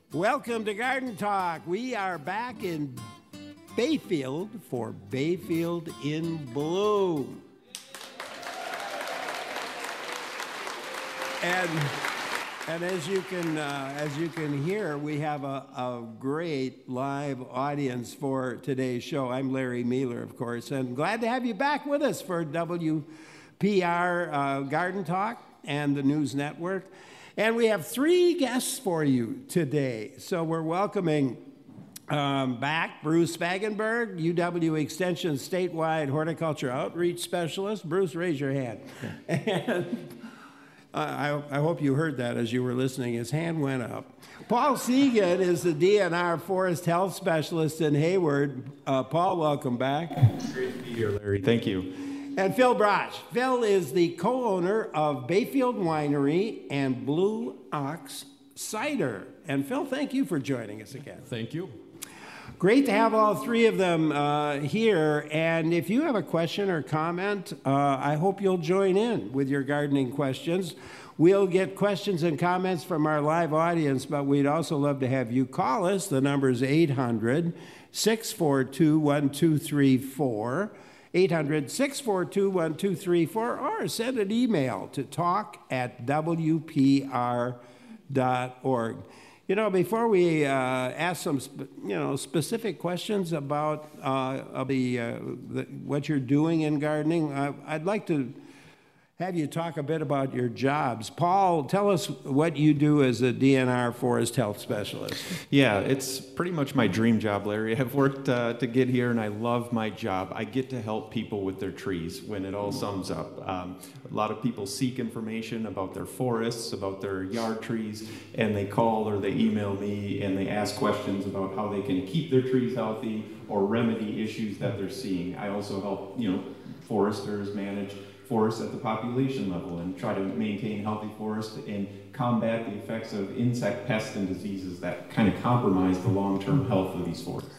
Welcome to Garden Talk. We are back in Bayfield for Bayfield in Bloom. And as you can hear, we have a great live audience for today's show. I'm Larry Mueller, of course, and glad to have you back with us for WPR Garden Talk and the News Network. And we have three guests for you today. So we're welcoming back Bruce Spangenberg, UW Extension Statewide Horticulture Outreach Specialist. Bruce, raise your hand. And I hope you heard that as you were listening. His hand went up. Paul Segan is the DNR Forest Health Specialist in Hayward. Paul, welcome back. It's great to be here, Larry. Thank you. And Phil Broch. Phil is the co-owner of Bayfield Winery and Blue Ox Cider. And Phil, thank you for joining us again. Thank you. Great to have all three of them here. And if you have a question or comment, I hope you'll join in with your gardening questions. We'll get questions and comments from our live audience, but we'd also love to have you call us. The number is 800-642-1234. 800-642-1234, or send an email to talk@wpr.org. You know, before we ask some specific questions about what you're doing in gardening, I'd like to have you talk a bit about your jobs. Paul, tell us what you do as a DNR Forest Health Specialist. Yeah, it's pretty much my dream job, Larry. I've worked to get here, and I love my job. I get to help people with their trees when it all sums up. A lot of people seek information about their forests, about their yard trees, and they call or they email me, and they ask questions about how they can keep their trees healthy or remedy issues that they're seeing. I also help, foresters manage forests at the population level and try to maintain healthy forests and combat the effects of insect pests and diseases that kind of compromise the long-term health of these forests.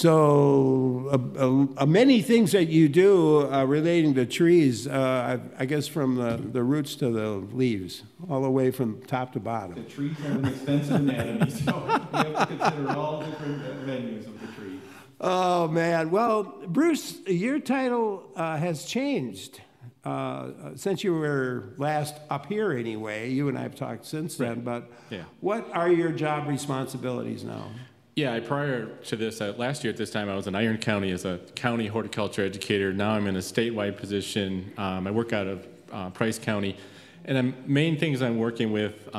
So many things that you do relating to trees, I guess from the roots to the leaves, all the way from top to bottom. The trees have an extensive anatomy, so we have to consider all different venues of the tree. Oh, man. Well, Bruce, your title has changed. Since you were last up here anyway, you and I have talked since then, but What are your job responsibilities now? Yeah, prior to this, last year at this time, I was in Iron County as a county horticulture educator. Now I'm in a statewide position. I work out of Price County. And the main things I'm working with,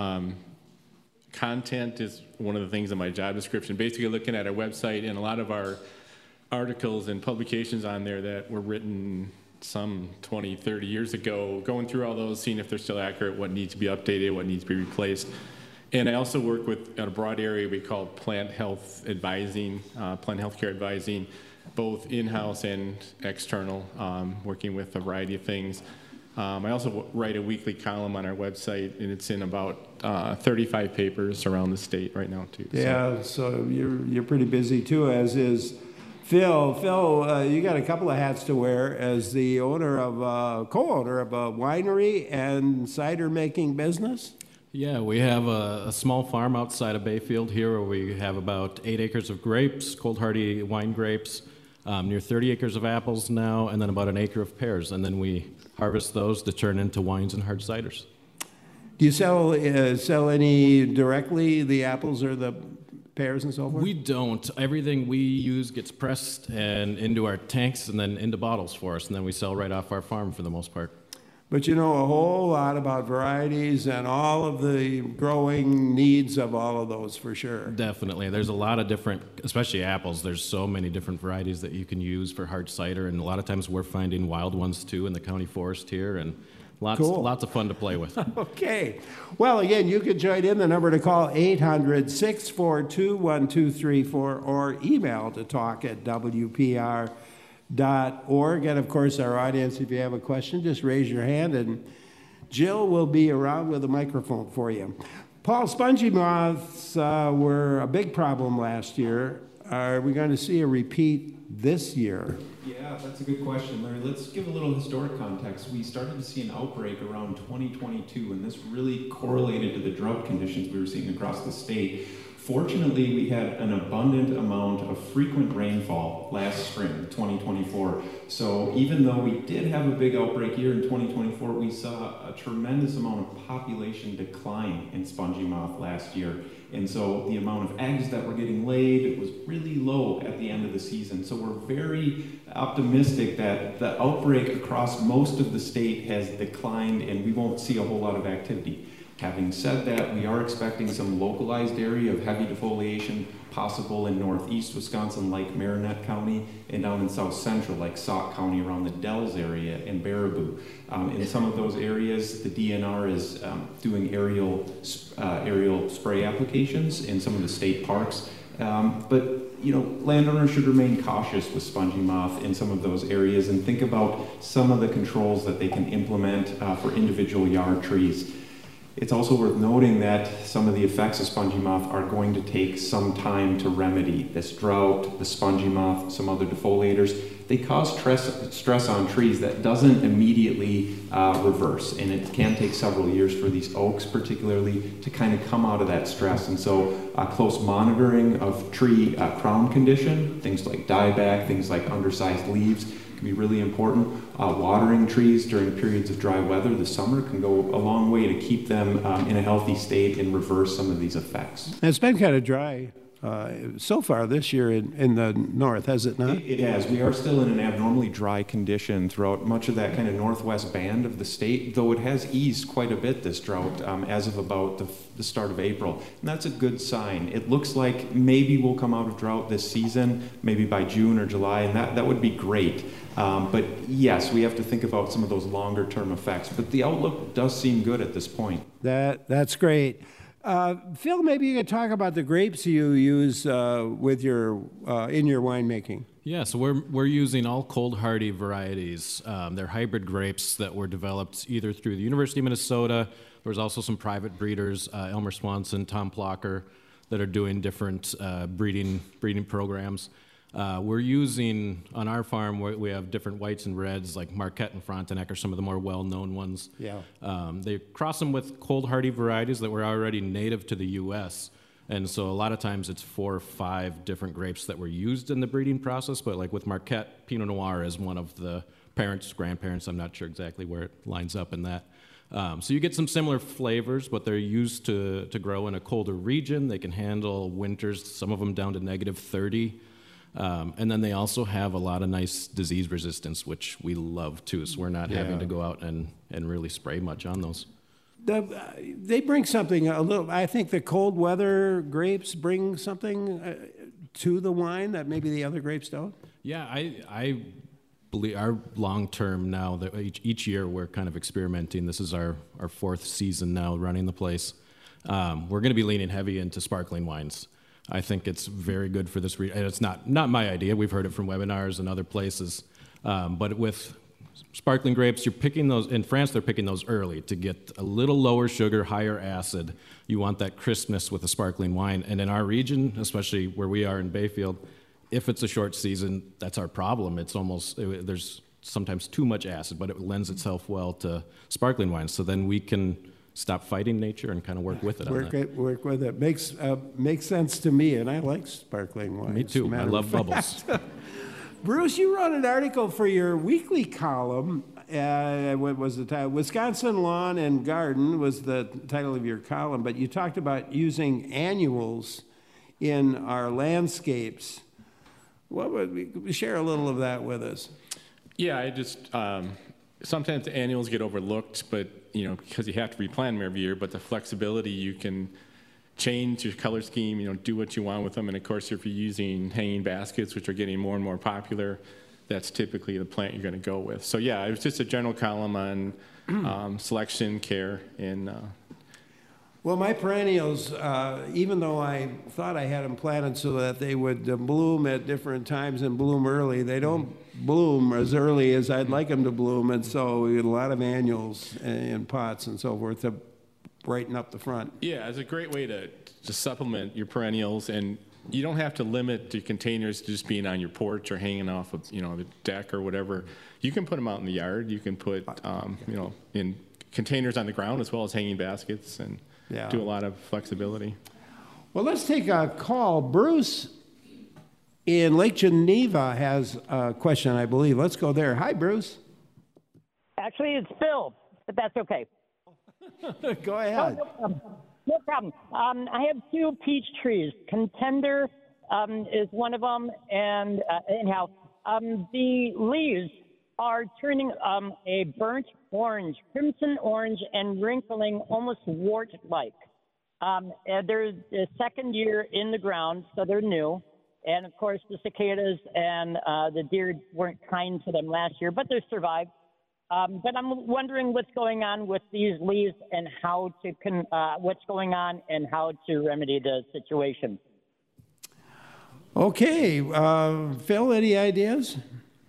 content is one of the things in my job description. Basically looking at our website and a lot of our articles and publications on there that were written some 20, 30 years ago, going through all those, seeing if they're still accurate, what needs to be updated, what needs to be replaced. And I also work with a broad area we call plant health advising, plant health care advising, both in-house and external, working with a variety of things. I also write a weekly column on our website, and it's in about 35 papers around the state right now, too. Yeah, so you're pretty busy, too, as is Phil. Phil, you got a couple of hats to wear as the co-owner of a winery and cider making business. Yeah, we have a small farm outside of Bayfield here where we have about 8 acres of grapes, cold hardy wine grapes, near 30 acres of apples now, and then about an acre of pears. And then we harvest those to turn into wines and hard ciders. Do you sell any directly, the apples or the pears and so forth? We don't. Everything we use gets pressed and into our tanks and then into bottles for us, and then we sell right off our farm for the most part. But you know a whole lot about varieties and all of the growing needs of all of those for sure. Definitely. There's a lot of different, especially apples, there's so many different varieties that you can use for hard cider, and a lot of times we're finding wild ones too in the county forest here, and lots of fun to play with. Okay. Well, again, you can join in. The number to call, 800-642-1234, or email to talk@wpr.org. And, of course, our audience, if you have a question, just raise your hand, and Jill will be around with a microphone for you. Paul, spongy moths were a big problem last year. Are we going to see a repeat this year? Yeah, that's a good question, Larry. Let's give a little historic context. We started to see an outbreak around 2022, and this really correlated to the drought conditions we were seeing across the state. Fortunately, we had an abundant amount of frequent rainfall last spring, 2024. So even though we did have a big outbreak here in 2024, we saw a tremendous amount of population decline in spongy moth last year. And so the amount of eggs that were getting laid was really low at the end of the season. So we're very optimistic that the outbreak across most of the state has declined and we won't see a whole lot of activity. Having said that, we are expecting some localized area of heavy defoliation possible in northeast Wisconsin, like Marinette County, and down in south central, like Sauk County, around the Dells area and Baraboo. In some of those areas, the DNR is doing aerial spray applications in some of the state parks. But you know, landowners should remain cautious with spongy moth in some of those areas and think about some of the controls that they can implement for individual yard trees. It's also worth noting that some of the effects of spongy moth are going to take some time to remedy. This drought, the spongy moth, some other defoliators, they cause stress on trees that doesn't immediately reverse. And it can take several years for these oaks particularly to kind of come out of that stress. And so close monitoring of tree crown condition, things like dieback, things like undersized leaves, can be really important. Watering trees during periods of dry weather this summer can go a long way to keep them in a healthy state and reverse some of these effects. And it's been kind of dry so far this year in the north, has it not? It has. We are still in an abnormally dry condition throughout much of that kind of northwest band of the state, though it has eased quite a bit, this drought, as of about the start of April. And that's a good sign. It looks like maybe we'll come out of drought this season, maybe by June or July, and that would be great. But yes, we have to think about some of those longer term effects. But the outlook does seem good at this point. That's great. Phil, maybe you could talk about the grapes you use with your in your winemaking. Yeah, so we're using all cold hardy varieties. They're hybrid grapes that were developed either through the University of Minnesota. There's also some private breeders, Elmer Swanson, Tom Plocker, that are doing different breeding programs. We're using, on our farm, we have different whites and reds, like Marquette and Frontenac are some of the more well-known ones. Yeah. They cross them with cold hardy varieties that were already native to the U.S., and so a lot of times it's 4 or 5 different grapes that were used in the breeding process, but like with Marquette, Pinot Noir is one of the parents, grandparents, I'm not sure exactly where it lines up in that. So you get some similar flavors, but they're used to grow in a colder region. They can handle winters, some of them down to -30. And then they also have a lot of nice disease resistance, which we love too, so we're not having to go out and really spray much on those. They bring something a little, I think the cold weather grapes bring something to the wine that maybe the other grapes don't. Yeah, I believe our long term now, that each year we're kind of experimenting. This is our 4th season now running the place. We're going to be leaning heavy into sparkling wines. I think it's very good for this region. It's not my idea. We've heard it from webinars and other places. But with sparkling grapes, you're picking those, in France they're picking those early to get a little lower sugar, higher acid. You want that crispness with a sparkling wine. And in our region, especially where we are in Bayfield, if it's a short season, that's our problem. It's almost, there's sometimes too much acid, but it lends itself well to sparkling wines. So then we can stop fighting nature and kind of work with it. Work with it. Makes sense to me, and I like sparkling wine. Me too. I love bubbles. Bruce, you wrote an article for your weekly column. What was the title? Wisconsin Lawn and Garden was the title of your column, but you talked about using annuals in our landscapes. What would we share a little of that with us? Yeah, I just sometimes the annuals get overlooked, but because you have to replant them every year. But the flexibility, you can change your color scheme, do what you want with them. And of course, if you're using hanging baskets, which are getting more and more popular, that's typically the plant you're going to go with. So yeah, it was just a general column on selection, care, and. Well, my perennials, even though I thought I had them planted so that they would bloom at different times and bloom early, they don't bloom as early as I'd like them to bloom, and so we get a lot of annuals in pots and so forth to brighten up the front. Yeah, it's a great way to supplement your perennials, and you don't have to limit your containers to just being on your porch or hanging off of the deck or whatever. You can put them out in the yard. You can put in containers on the ground as well as hanging baskets and do a lot of flexibility. Well, let's take a call. Bruce in Lake Geneva has a question, I believe. Let's go there. Hi, Bruce. Actually, it's Phil, but that's okay. Go ahead. No problem. I have 2 peach trees. Contender is one of them, and anyhow, the leaves are turning a burnt orange, crimson orange, and wrinkling almost wart-like. And they're the second year in the ground, so they're new. And of course, the cicadas and the deer weren't kind to them last year, but they survived. But I'm wondering what's going on with these leaves and how to what's going on and how to remedy the situation. Okay, Phil, any ideas?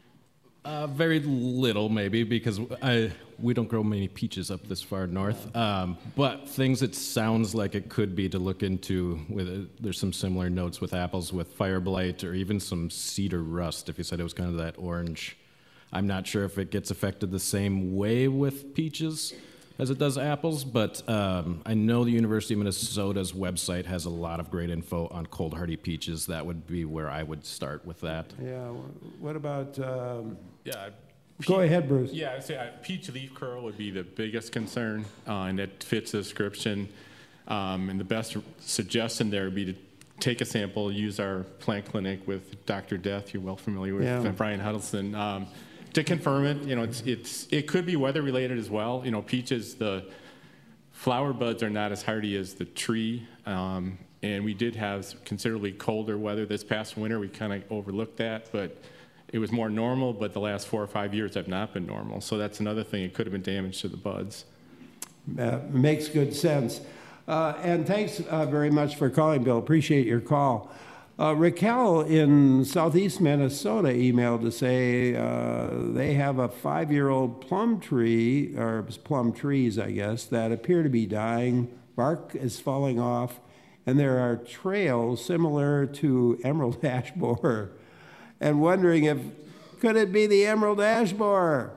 Very little, maybe, because we don't grow many peaches up this far north. But things it sounds like it could be to look into, there's some similar notes with apples with fire blight or even some cedar rust, if you said it was kind of that orange. I'm not sure if it gets affected the same way with peaches as it does apples, but I know the University of Minnesota's website has a lot of great info on cold hardy peaches. That would be where I would start with that. Yeah, what about... Yeah. Go ahead, Bruce. Yeah, I'd say peach leaf curl would be the biggest concern, and it fits the description. And the best suggestion there would be to take a sample, use our plant clinic with Dr. Death, you're well familiar with, Brian Huddleston, to confirm it. You know, it could be weather related as well. You know, peaches, the flower buds are not as hardy as the tree, and we did have considerably colder weather this past winter. We kind of overlooked that, but it was more normal, but the last 4 or 5 years have not been normal. So that's another thing. It could have been damage to the buds. Makes good sense. And thanks very much for calling, Bill. Appreciate your call. Raquel in southeast Minnesota emailed to say they have a 5-year-old plum tree, or plum trees, I guess, that appear to be dying. Bark is falling off, and there are trails similar to emerald ash borer. And wondering if, could it be the emerald ash borer?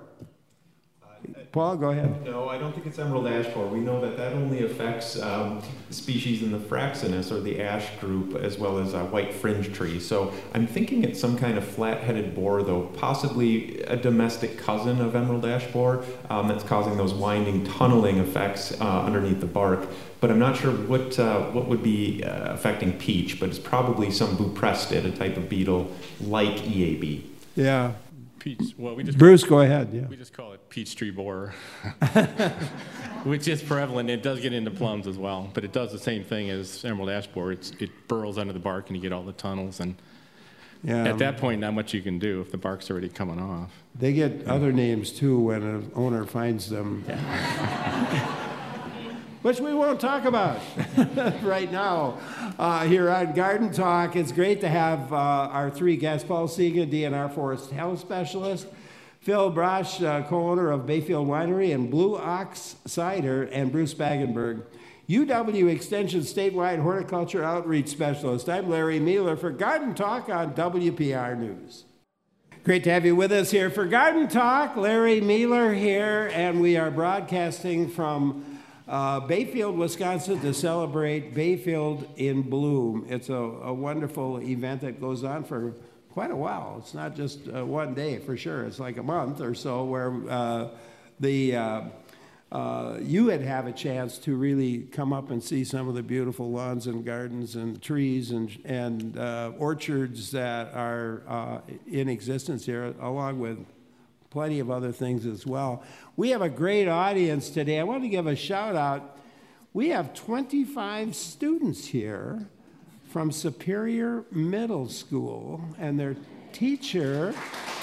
Paul, go ahead. No, I don't think it's emerald ash borer. We know that only affects species in the Fraxinus, or the ash group, as well as white fringe trees. So I'm thinking it's some kind of flat-headed borer, though, possibly a domestic cousin of emerald ash borer that's causing those winding, tunneling effects underneath the bark. But I'm not sure what would be affecting peach, but it's probably some buprestid, a type of beetle like EAB. Yeah. Peach. Well, Bruce, go ahead. Yeah. We just call it peach tree borer, which is prevalent. It does get into plums as well, but it does the same thing as emerald ash borer. It burrows under the bark, and you get all the tunnels. And at that point, not much you can do if the bark's already coming off. They get other names too when an owner finds them. Which we won't talk about right now here on Garden Talk. It's great to have our 3 guests, Paul Segan, DNR Forest Health Specialist, Phil Brosh, co-owner of Bayfield Winery and Blue Ox Cider, and Bruce Spagenberg, UW Extension Statewide Horticulture Outreach Specialist. I'm Larry Mueller for Garden Talk on WPR News. Great to have you with us here for Garden Talk. Larry Mueller here, and we are broadcasting from Bayfield, Wisconsin, to celebrate Bayfield in Bloom. It's a wonderful event that goes on for quite a while. It's not just one day, for sure. It's like a month or so where you would have a chance to really come up and see some of the beautiful lawns and gardens and trees and orchards that are in existence here, along with plenty of other things as well. We have a great audience today. I want to give a shout out. We have 25 students here from Superior Middle School, and their teacher,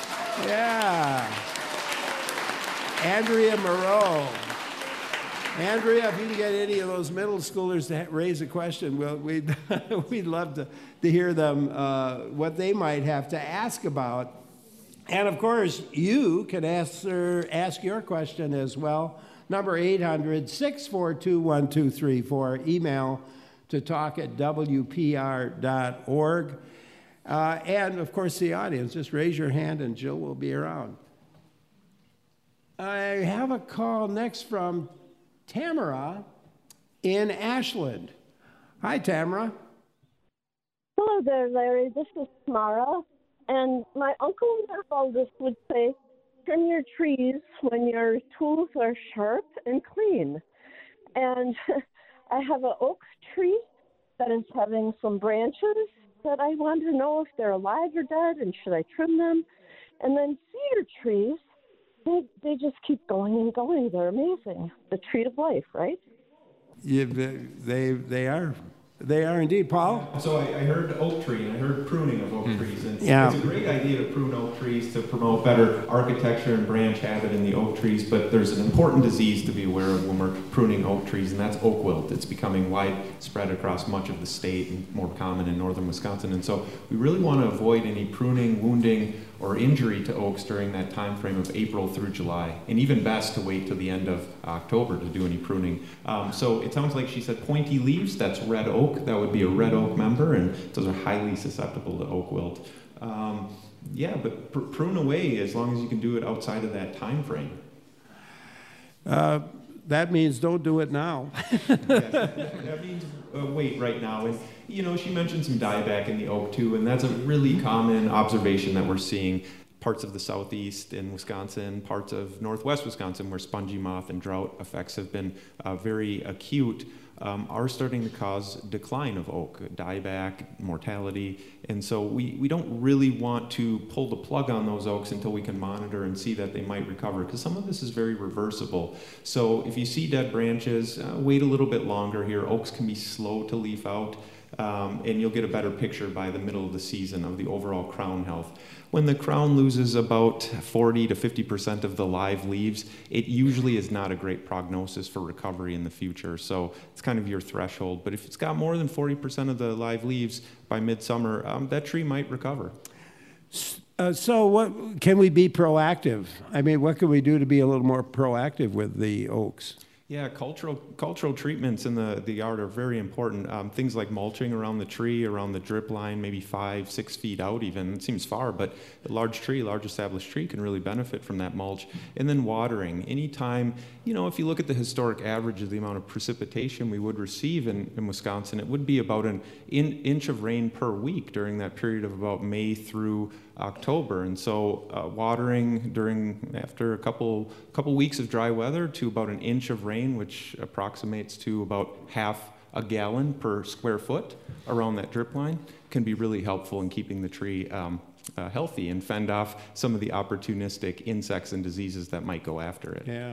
Andrea Moreau. Andrea, if you can get any of those middle schoolers to raise a question, we'd love to hear them, what they might have to ask about. And of course, you can ask your question as well. Number 800-642-1234. Email to talk@wpr.org. And of course, the audience, just raise your hand and Jill will be around. I have a call next from Tamara in Ashland. Hi, Tamara. Hello there, Larry. This is Mara. And my uncle and their oldest would say, trim your trees when your tools are sharp and clean. And I have an oak tree that is having some branches that I want to know if they're alive or dead and should I trim them. And then cedar trees, they just keep going and going. They're amazing. The tree of life, right? Yeah, they are. They are indeed, Paul. So I heard oak tree and I heard pruning of oak trees, and Yeah. it's a great idea to prune oak trees to promote better architecture and branch habit in the oak trees. But there's an important disease to be aware of when we're pruning oak trees, and that's oak wilt. It's becoming widespread across much of the state and more common in northern Wisconsin. And so we really want to avoid any pruning, wounding, or injury to oaks during that time frame of April through July, and even best to wait till the end of October to do any pruning. So it sounds like she said pointy leaves, that's red oak. That would be a red oak member, and those are highly susceptible to oak wilt. Yeah, but prune away as long as you can do it outside of that time frame. That means don't do it now. That means wait right now. And you know, she mentioned some dieback in the oak too, and that's a really common observation that we're seeing. Parts of the southeast in Wisconsin, parts of northwest Wisconsin, where spongy moth and drought effects have been very acute, are starting to cause decline of oak, dieback, mortality. And so we don't really want to pull the plug on those oaks until we can monitor and see that they might recover, because some of this is very reversible. So if you see dead branches, wait a little bit longer here. Oaks can be slow to leaf out, and you'll get a better picture by the middle of the season of the overall crown health. When the crown loses about 40 to 50% of the live leaves, it usually is not a great prognosis for recovery in the future. So it's kind of your threshold. But if it's got more than 40% of the live leaves by midsummer, that tree might recover. So what can we be proactive? I mean, what can we do to be a little more proactive with the oaks? Yeah, cultural treatments in the yard are very important. Things like mulching around the tree, around the drip line, maybe 5-6 feet out even. It seems far, but a large established tree can really benefit from that mulch. And then watering. Anytime, you know, if you look at the historic average of the amount of precipitation we would receive in Wisconsin, it would be about an inch of rain per week during that period of about May through October. And so watering after a couple weeks of dry weather to about an inch of rain, which approximates to about half a gallon per square foot around that drip line, can be really helpful in keeping the tree healthy and fend off some of the opportunistic insects and diseases that might go after it. Yeah.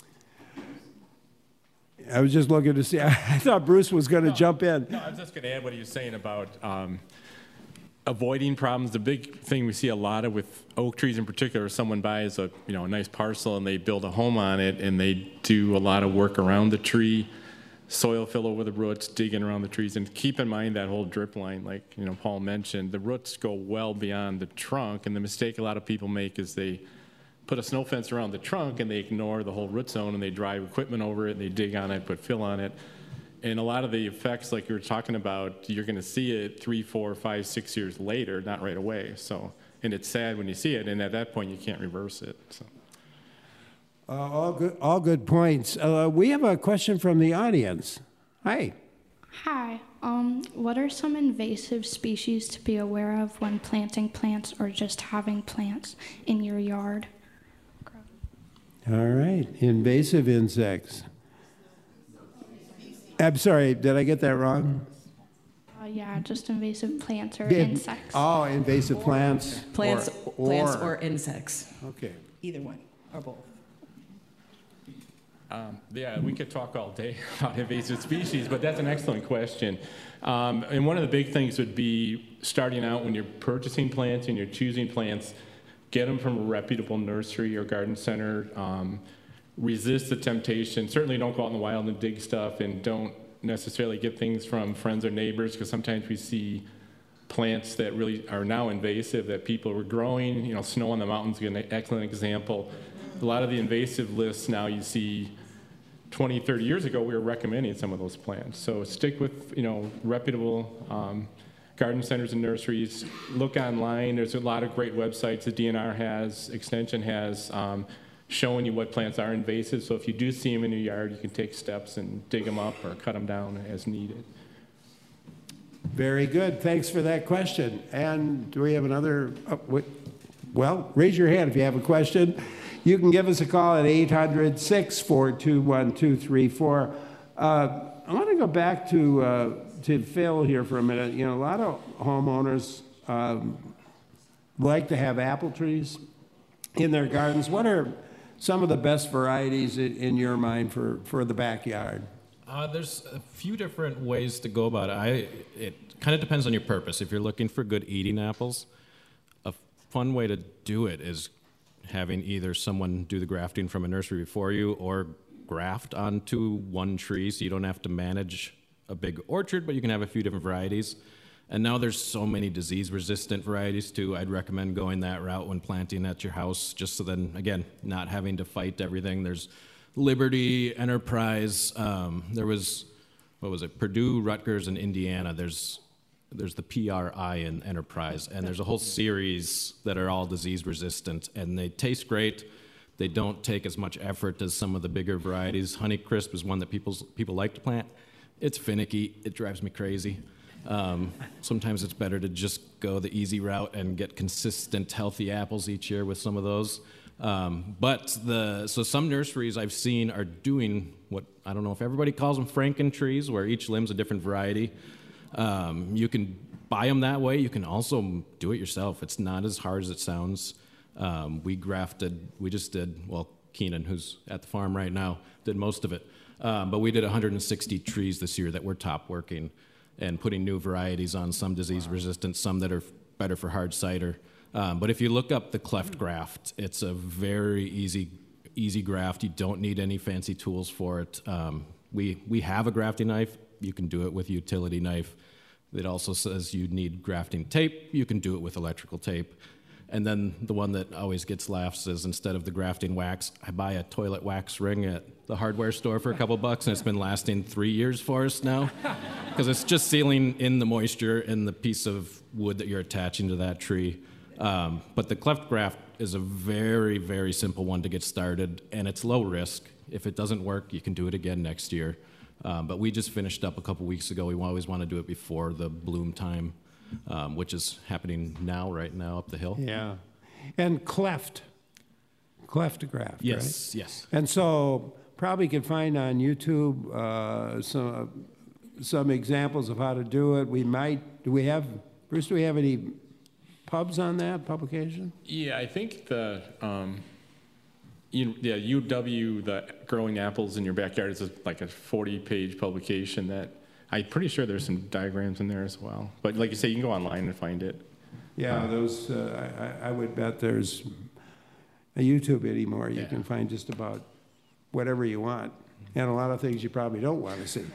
I was just looking to see. I thought Bruce was going to jump in. No, I was just going to add what he was saying about avoiding problems. The big thing we see a lot of with oak trees in particular, someone buys a nice parcel and they build a home on it and they do a lot of work around the tree, soil fill over the roots, digging around the trees, and keep in mind that whole drip line, like Paul mentioned, the roots go well beyond the trunk, and the mistake a lot of people make is they put a snow fence around the trunk and they ignore the whole root zone and they drive equipment over it and they dig on it, put fill on it. And a lot of the effects, like you were talking about, you're going to see it 3, 4, 5, 6 years later, not right away. So, and it's sad when you see it, and at that point you can't reverse it. So. All good points. We have a question from the audience. Hi. Hi. What are some invasive species to be aware of when planting plants or just having plants in your yard? All right. Invasive insects. I'm sorry, did I get that wrong? Yeah, just invasive plants or insects. Oh, invasive plants. Plants or insects. Okay. Either one or both. Yeah, we could talk all day about invasive species, but that's an excellent question. And one of the big things would be starting out when you're purchasing plants and you're choosing plants, get them from a reputable nursery or garden center. Resist the temptation. Certainly don't go out in the wild and dig stuff, and don't necessarily get things from friends or neighbors, because sometimes we see plants that really are now invasive that people were growing. Snow on the mountains is an excellent example. A lot of the invasive lists now you see 20, 30 years ago, we were recommending some of those plants. So stick with, reputable garden centers and nurseries. Look online. There's a lot of great websites the DNR has, Extension has, showing you what plants are invasive. So if you do see them in your yard, you can take steps and dig them up or cut them down as needed. Very good. Thanks for that question. And do we have another? Well, raise your hand if you have a question. You can give us a call at 800-642-1234. I want to go back to Phil here for a minute. You know, a lot of homeowners like to have apple trees in their gardens. What are some of the best varieties in your mind for the backyard? There's a few different ways to go about it. It kind of depends on your purpose. If you're looking for good eating apples, a fun way to do it is having either someone do the grafting from a nursery before you or graft onto one tree so you don't have to manage a big orchard, but you can have a few different varieties. And now there's so many disease-resistant varieties too. I'd recommend going that route when planting at your house, just so then, again, not having to fight everything. There's Liberty, Enterprise. There was, what was it, Purdue, Rutgers, and Indiana. There's the PRI in Enterprise, and there's a whole series that are all disease-resistant, and they taste great. They don't take as much effort as some of the bigger varieties. Honeycrisp is one that people like to plant. It's finicky. It drives me crazy. Sometimes it's better to just go the easy route and get consistent, healthy apples each year with some of those. So some nurseries I've seen are doing what, I don't know if everybody calls them Franken trees, where each limb's a different variety. You can buy them that way. You can also do it yourself. It's not as hard as it sounds. Keenan, who's at the farm right now, did most of it. But we did 160 trees this year that were top working and putting new varieties on, some disease resistant, some that are better for hard cider. But if you look up the cleft graft, it's a very easy graft. You don't need any fancy tools for it. We have a grafting knife. You can do it with a utility knife. It also says you need grafting tape. You can do it with electrical tape. And then the one that always gets laughs is, instead of the grafting wax, I buy a toilet wax ring at the hardware store for a couple bucks, and it's been lasting 3 years for us now, because it's just sealing in the moisture in the piece of wood that you're attaching to that tree. But the cleft graft is a very, very simple one to get started, and it's low risk. If it doesn't work, you can do it again next year. But we just finished up a couple weeks ago. We always want to do it before the bloom time, which is happening right now up the hill. Yeah. And cleft graft, yes, right? Yes. And so probably can find on YouTube some examples of how to do it. Do we have any pubs on that publication? Yeah, I think the UW, the Growing Apples in Your Backyard, is like a 40-page publication that I'm pretty sure there's some diagrams in there as well. But like you say, you can go online and find it. Yeah, those, I would bet there's a YouTube anymore. You can find just about whatever you want, and a lot of things you probably don't want to see.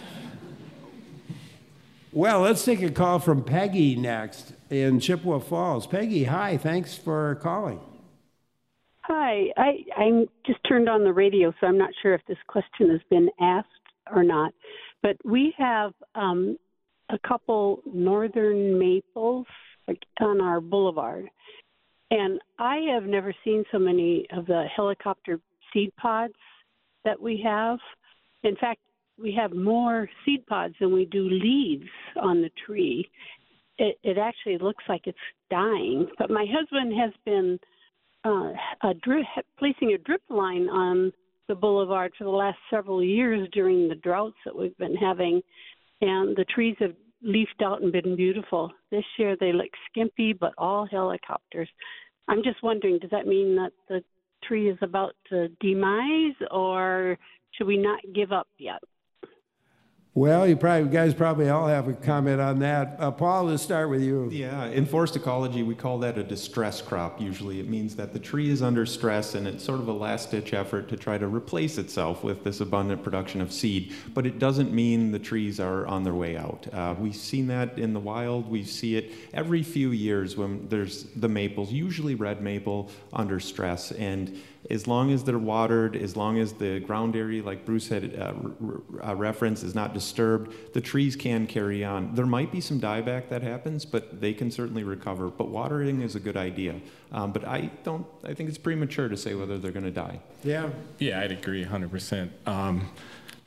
Well, let's take a call from Peggy next in Chippewa Falls. Peggy, hi, thanks for calling. Hi, I just turned on the radio, so I'm not sure if this question has been asked or not. But we have a couple northern maples on our boulevard. And I have never seen so many of the helicopter seed pods that we have. In fact, we have more seed pods than we do leaves on the tree. It actually looks like it's dying. But my husband has been placing a drip line on the boulevard for the last several years during the droughts that we've been having, and the trees have leafed out and been beautiful. This year they look skimpy, but all helicopters. I'm just wondering, does that mean that the tree is about to demise, or should we not give up yet? Well, you guys probably all have a comment on that. Paul, let's start with you. Yeah, in forest ecology, we call that a distress crop. Usually it means that the tree is under stress and it's sort of a last-ditch effort to try to replace itself with this abundant production of seed. But it doesn't mean the trees are on their way out. We've seen that in the wild. We see it every few years when there's the maples, usually red maple, under stress. And as long as they're watered, as long as the ground area, like Bruce had referenced, is not disturbed, the trees can carry on. There might be some dieback that happens, but they can certainly recover. But watering is a good idea. But I think it's premature to say whether they're going to die. Yeah. Yeah, I'd agree 100%.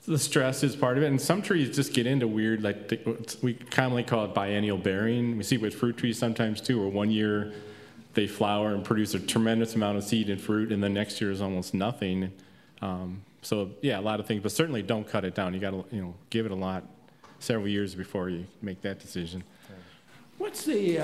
the stress is part of it, and some trees just get into weird, we commonly call it biennial bearing. We see it with fruit trees sometimes too, where one year they flower and produce a tremendous amount of seed and fruit, and the next year is almost nothing. So yeah, a lot of things, but certainly don't cut it down. You got to give it several years before you make that decision. What's the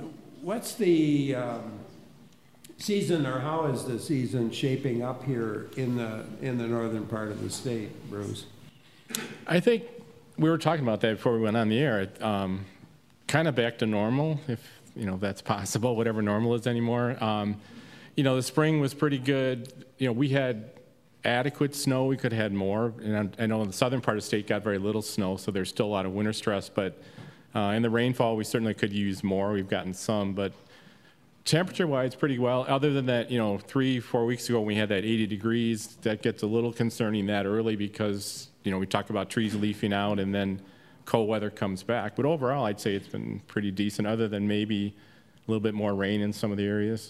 season, or how is the season shaping up here in the northern part of the state, Bruce? I think we were talking about that before we went on the air. Kind of back to normal, if that's possible, whatever normal is anymore. The spring was pretty good. We had adequate snow. We could have had more. And I know in the southern part of the state got very little snow, so there's still a lot of winter stress. But in the rainfall, we certainly could use more. We've gotten some, but temperature-wise, pretty well. Other than that, 3-4 weeks ago, when we had that 80 degrees. That gets a little concerning that early because we talk about trees leafing out, and then cold weather comes back. But overall, I'd say it's been pretty decent, other than maybe a little bit more rain in some of the areas.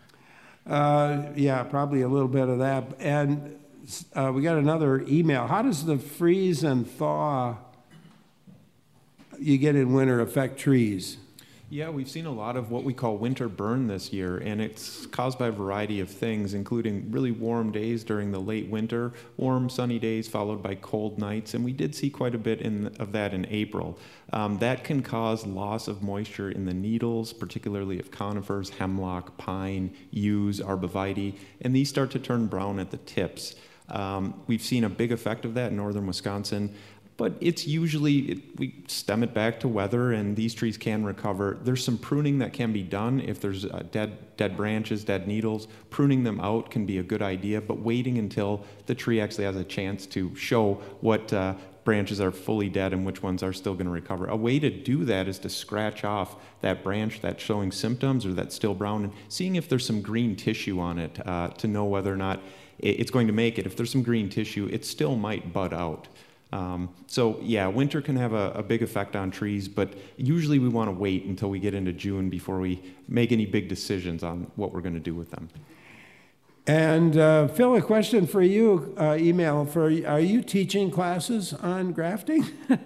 Yeah, probably a little bit of that. And we got another email. How does the freeze and thaw you get in winter affect trees? Yeah, we've seen a lot of what we call winter burn this year, and it's caused by a variety of things, including really warm days during the late winter, warm sunny days followed by cold nights, and we did see quite a bit of that in April. That can cause loss of moisture in the needles, particularly of conifers, hemlock, pine, yews, arborvitae, and these start to turn brown at the tips. We've seen a big effect of that in northern Wisconsin. But it's usually, we stem it back to weather, and these trees can recover. There's some pruning that can be done if there's dead branches, dead needles. Pruning them out can be a good idea, but waiting until the tree actually has a chance to show what branches are fully dead and which ones are still going to recover. A way to do that is to scratch off that branch that's showing symptoms or that's still brown, and seeing if there's some green tissue on it to know whether or not it's going to make it. If there's some green tissue, it still might bud out. So yeah, winter can have a big effect on trees, but usually we want to wait until we get into June before we make any big decisions on what we're going to do with them. And Phil, a question for you, are you teaching classes on grafting?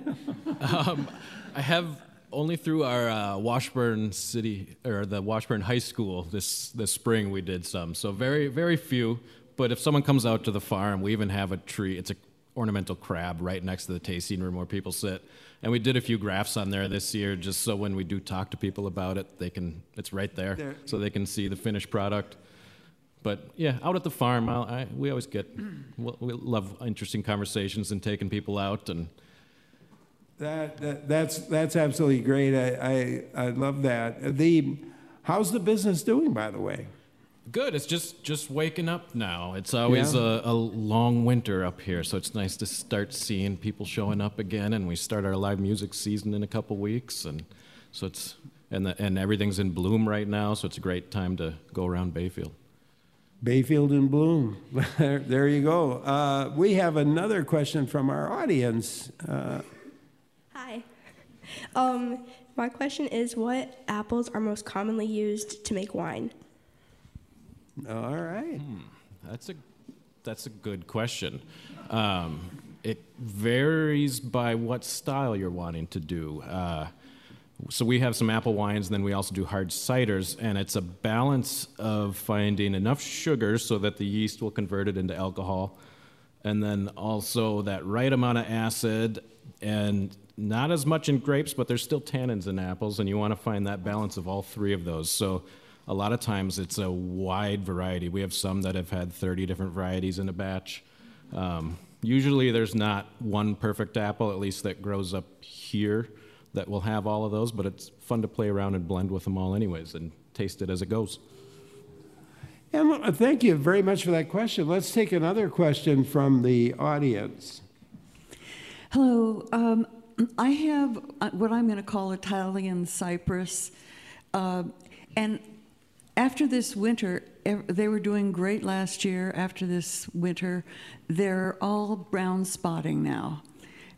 I have only through our Washburn City, or the Washburn High School this spring we did some, so very, very few, but if someone comes out to the farm, we even have a tree, it's a ornamental crab right next to the tasting room where people sit. And we did a few grafts on there this year just so when we do talk to people about it, it's right there so they can see the finished product. But yeah, out at the farm, we always we love interesting conversations and taking people out. And that's absolutely great. I love that. How's the business doing, by the way? Good. It's just waking up now. It's always a long winter up here, so it's nice to start seeing people showing up again. And we start our live music season in a couple weeks, and so and everything's in bloom right now, so it's a great time to go around Bayfield. Bayfield in bloom. There you go. We have another question from our audience. Hi. My question is, what apples are most commonly used to make wine? All right. That's a good question. It varies by what style you're wanting to do. So we have some apple wines, and then we also do hard ciders, and it's a balance of finding enough sugar so that the yeast will convert it into alcohol, and then also that right amount of acid, and not as much in grapes, but there's still tannins in apples, and you want to find that balance of all three of those. So a lot of times it's a wide variety. We have some that have had 30 different varieties in a batch. Usually there's not one perfect apple, at least that grows up here, that will have all of those, but it's fun to play around and blend with them all anyways and taste it as it goes. And thank you very much for that question. Let's take another question from the audience. Hello. I have what I'm going to call Italian cypress. And after this winter, they were doing great last year. After this winter, they're all brown spotting now.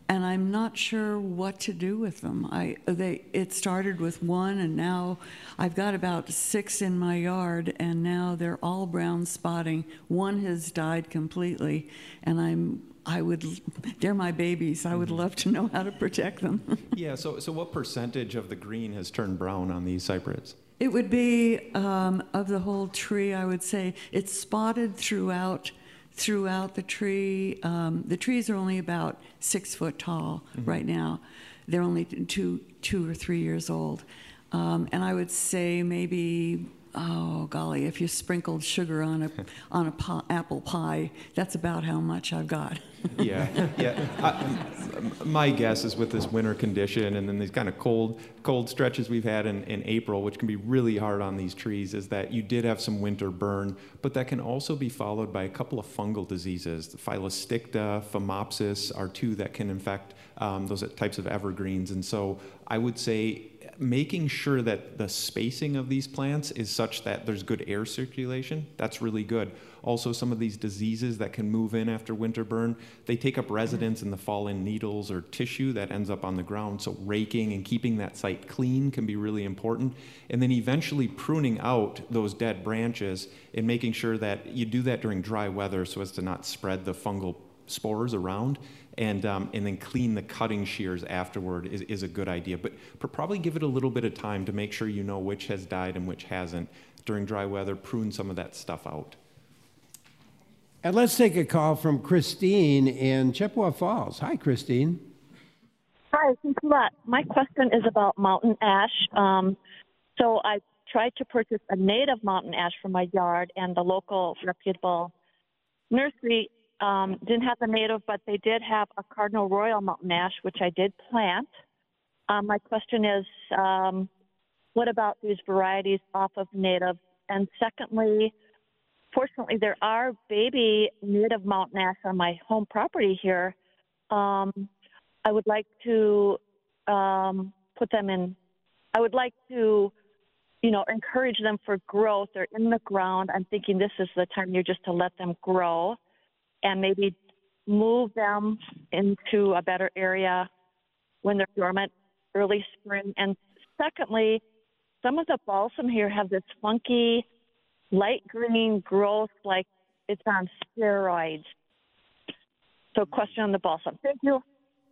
and I'm not sure what to do with them. It started with one, and now I've got about 6 in my yard, and now they're all brown spotting. One has died completely, and they're my babies. I would love to know how to protect them. Yeah, so what percentage of the green has turned brown on these cypress? It would be, of the whole tree, I would say, it's spotted throughout the tree. The trees are only about 6 foot tall right now. They're only two or 3 years old. And I would say maybe, oh golly, if you sprinkled sugar on apple pie, that's about how much I've got. Yeah. My guess is with this winter condition and then these kind of cold stretches we've had in April, which can be really hard on these trees, is that you did have some winter burn, but that can also be followed by a couple of fungal diseases. The Phylosticta, Phomopsis are 2 that can infect those types of evergreens. And so I would say making sure that the spacing of these plants is such that there's good air circulation, that's really good. Also, some of these diseases that can move in after winter burn, they take up residence in the fallen needles or tissue that ends up on the ground. So raking and keeping that site clean can be really important. And then eventually pruning out those dead branches and making sure that you do that during dry weather so as to not spread the fungal spores around. And then clean the cutting shears afterward is a good idea. But probably give it a little bit of time to make sure you know which has died and which hasn't. During dry weather, prune some of that stuff out. And let's take a call from Christine in Chippewa Falls. Hi, Christine. Hi, thanks a lot. My question is about mountain ash. So I tried to purchase a native mountain ash from my yard, and the local reputable nursery didn't have the native, but they did have a Cardinal Royal mountain ash, which I did plant. My question is, what about these varieties off of native? And secondly, fortunately, there are baby native mountain ash on my home property here. I would like to put them in. I would like to, encourage them for growth. They're in the ground. I'm thinking this is the time you're just to let them grow and maybe move them into a better area when they're dormant, early spring. And secondly, some of the balsam here have this funky light green growth like it's on steroids. So question on the balsam. Thank you.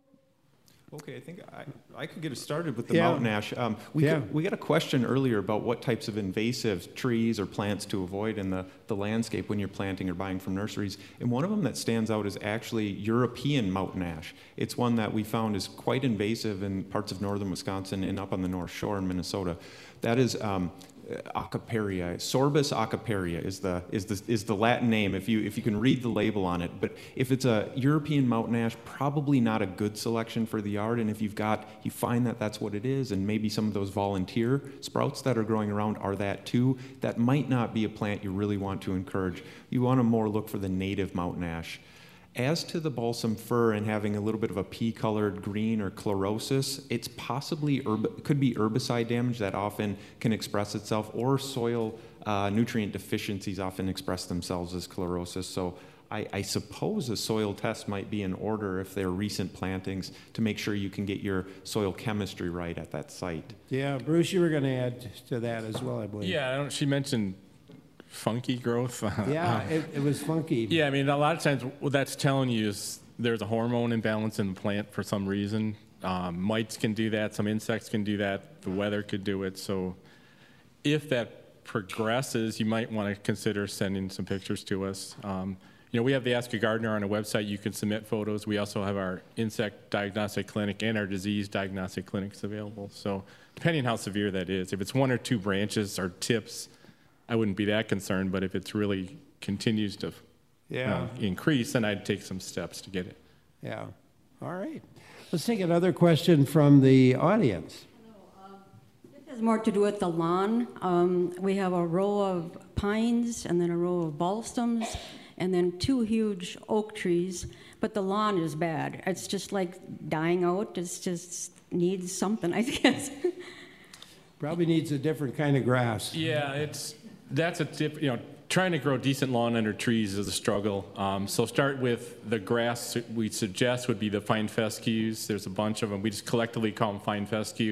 Okay, I think I could get us started with the mountain ash. We got a question earlier about what types of invasive trees or plants to avoid in the landscape when you're planting or buying from nurseries. And one of them that stands out is actually European mountain ash. It's one that we found is quite invasive in parts of northern Wisconsin and up on the North Shore in Minnesota. That is Accaperia. Sorbus accaperia is the Latin name if you can read the label on it. But if it's a European mountain ash, probably not a good selection for the yard. And if you find that that's what it is, and maybe some of those volunteer sprouts that are growing around are that too, that might not be a plant you really want to encourage. You want to more look for the native mountain ash. As to the balsam fir and having a little bit of a pea-colored green or chlorosis, it's possibly could be herbicide damage that often can express itself, or soil nutrient deficiencies often express themselves as chlorosis. So I suppose a soil test might be in order if they're recent plantings to make sure you can get your soil chemistry right at that site. Yeah, Bruce, you were going to add to that as well, I believe. Yeah, she mentioned funky growth. Yeah, it was funky. Yeah, I mean, a lot of times what that's telling you is there's a hormone imbalance in the plant for some reason. Mites can do that. Some insects can do that. The weather could do it. So if that progresses, you might want to consider sending some pictures to us. We have the Ask a Gardener on our website. You can submit photos. We also have our insect diagnostic clinic and our disease diagnostic clinics available. So depending on how severe that is, if it's 1 or 2 branches or tips, I wouldn't be that concerned, but if it really continues to increase, then I'd take some steps to get it. Yeah. All right. Let's take another question from the audience. This has more to do with the lawn. We have a row of pines and then a row of balsams and then 2 huge oak trees, but the lawn is bad. It's just like dying out. It just needs something, I guess. Probably needs a different kind of grass. Yeah, that's a tip. trying to grow decent lawn under trees is a struggle. So start with the grass we suggest would be the fine fescues. There's a bunch of them. We just collectively call them fine fescue.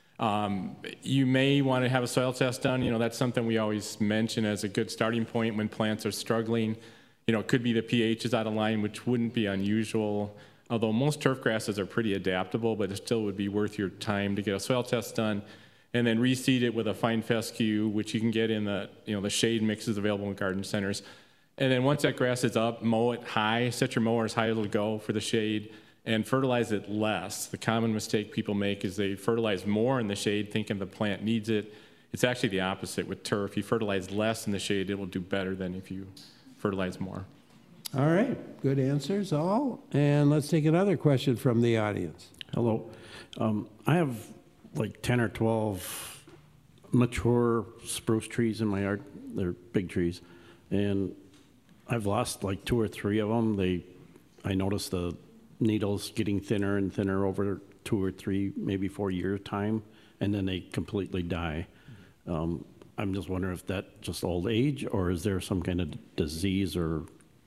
You may want to have a soil test done. That's something we always mention as a good starting point when plants are struggling. It could be the pH is out of line, which wouldn't be unusual. Although most turf grasses are pretty adaptable, but it still would be worth your time to get a soil test done. And then reseed it with a fine fescue, which you can get in the shade mixes available in garden centers. And then once that grass is up, mow it high, set your mower as high as it'll go for the shade, and fertilize it less. The common mistake people make is they fertilize more in the shade thinking the plant needs it. It's actually the opposite with turf. You fertilize less in the shade, it will do better than if you fertilize more. All right, good answers all. And let's take another question from the audience. Hello. I have like 10 or 12 mature spruce trees in my yard. They're big trees. And I've lost like 2 or 3 of them. I noticed the needles getting thinner and thinner over 2 or 3, maybe 4 years time, and then they completely die. I'm just wondering if that's just old age, or is there some kind of disease or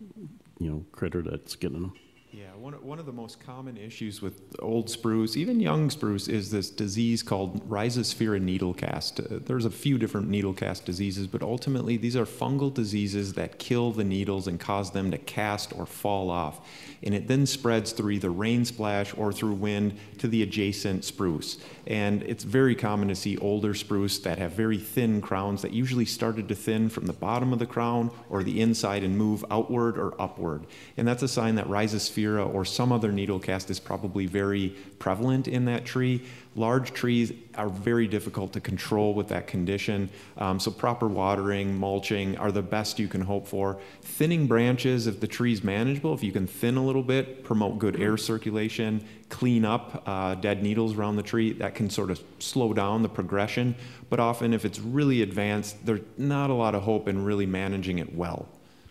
critter that's getting them? Yeah, one of the most common issues with old spruce, even young spruce, is this disease called Rhizosphaera needlecast. There's a few different needlecast diseases, but ultimately these are fungal diseases that kill the needles and cause them to cast or fall off. And it then spreads through either rain splash or through wind to the adjacent spruce. And it's very common to see older spruce that have very thin crowns that usually started to thin from the bottom of the crown or the inside and move outward or upward. And that's a sign that Rhizosphaera or some other needlecast is probably very prevalent in that tree. Large trees are very difficult to control with that condition, so proper watering, mulching are the best you can hope for. Thinning branches, if the tree's manageable, if you can thin a little bit, promote good air circulation, clean up dead needles around the tree, that can sort of slow down the progression. But often if it's really advanced, there's not a lot of hope in really managing it well.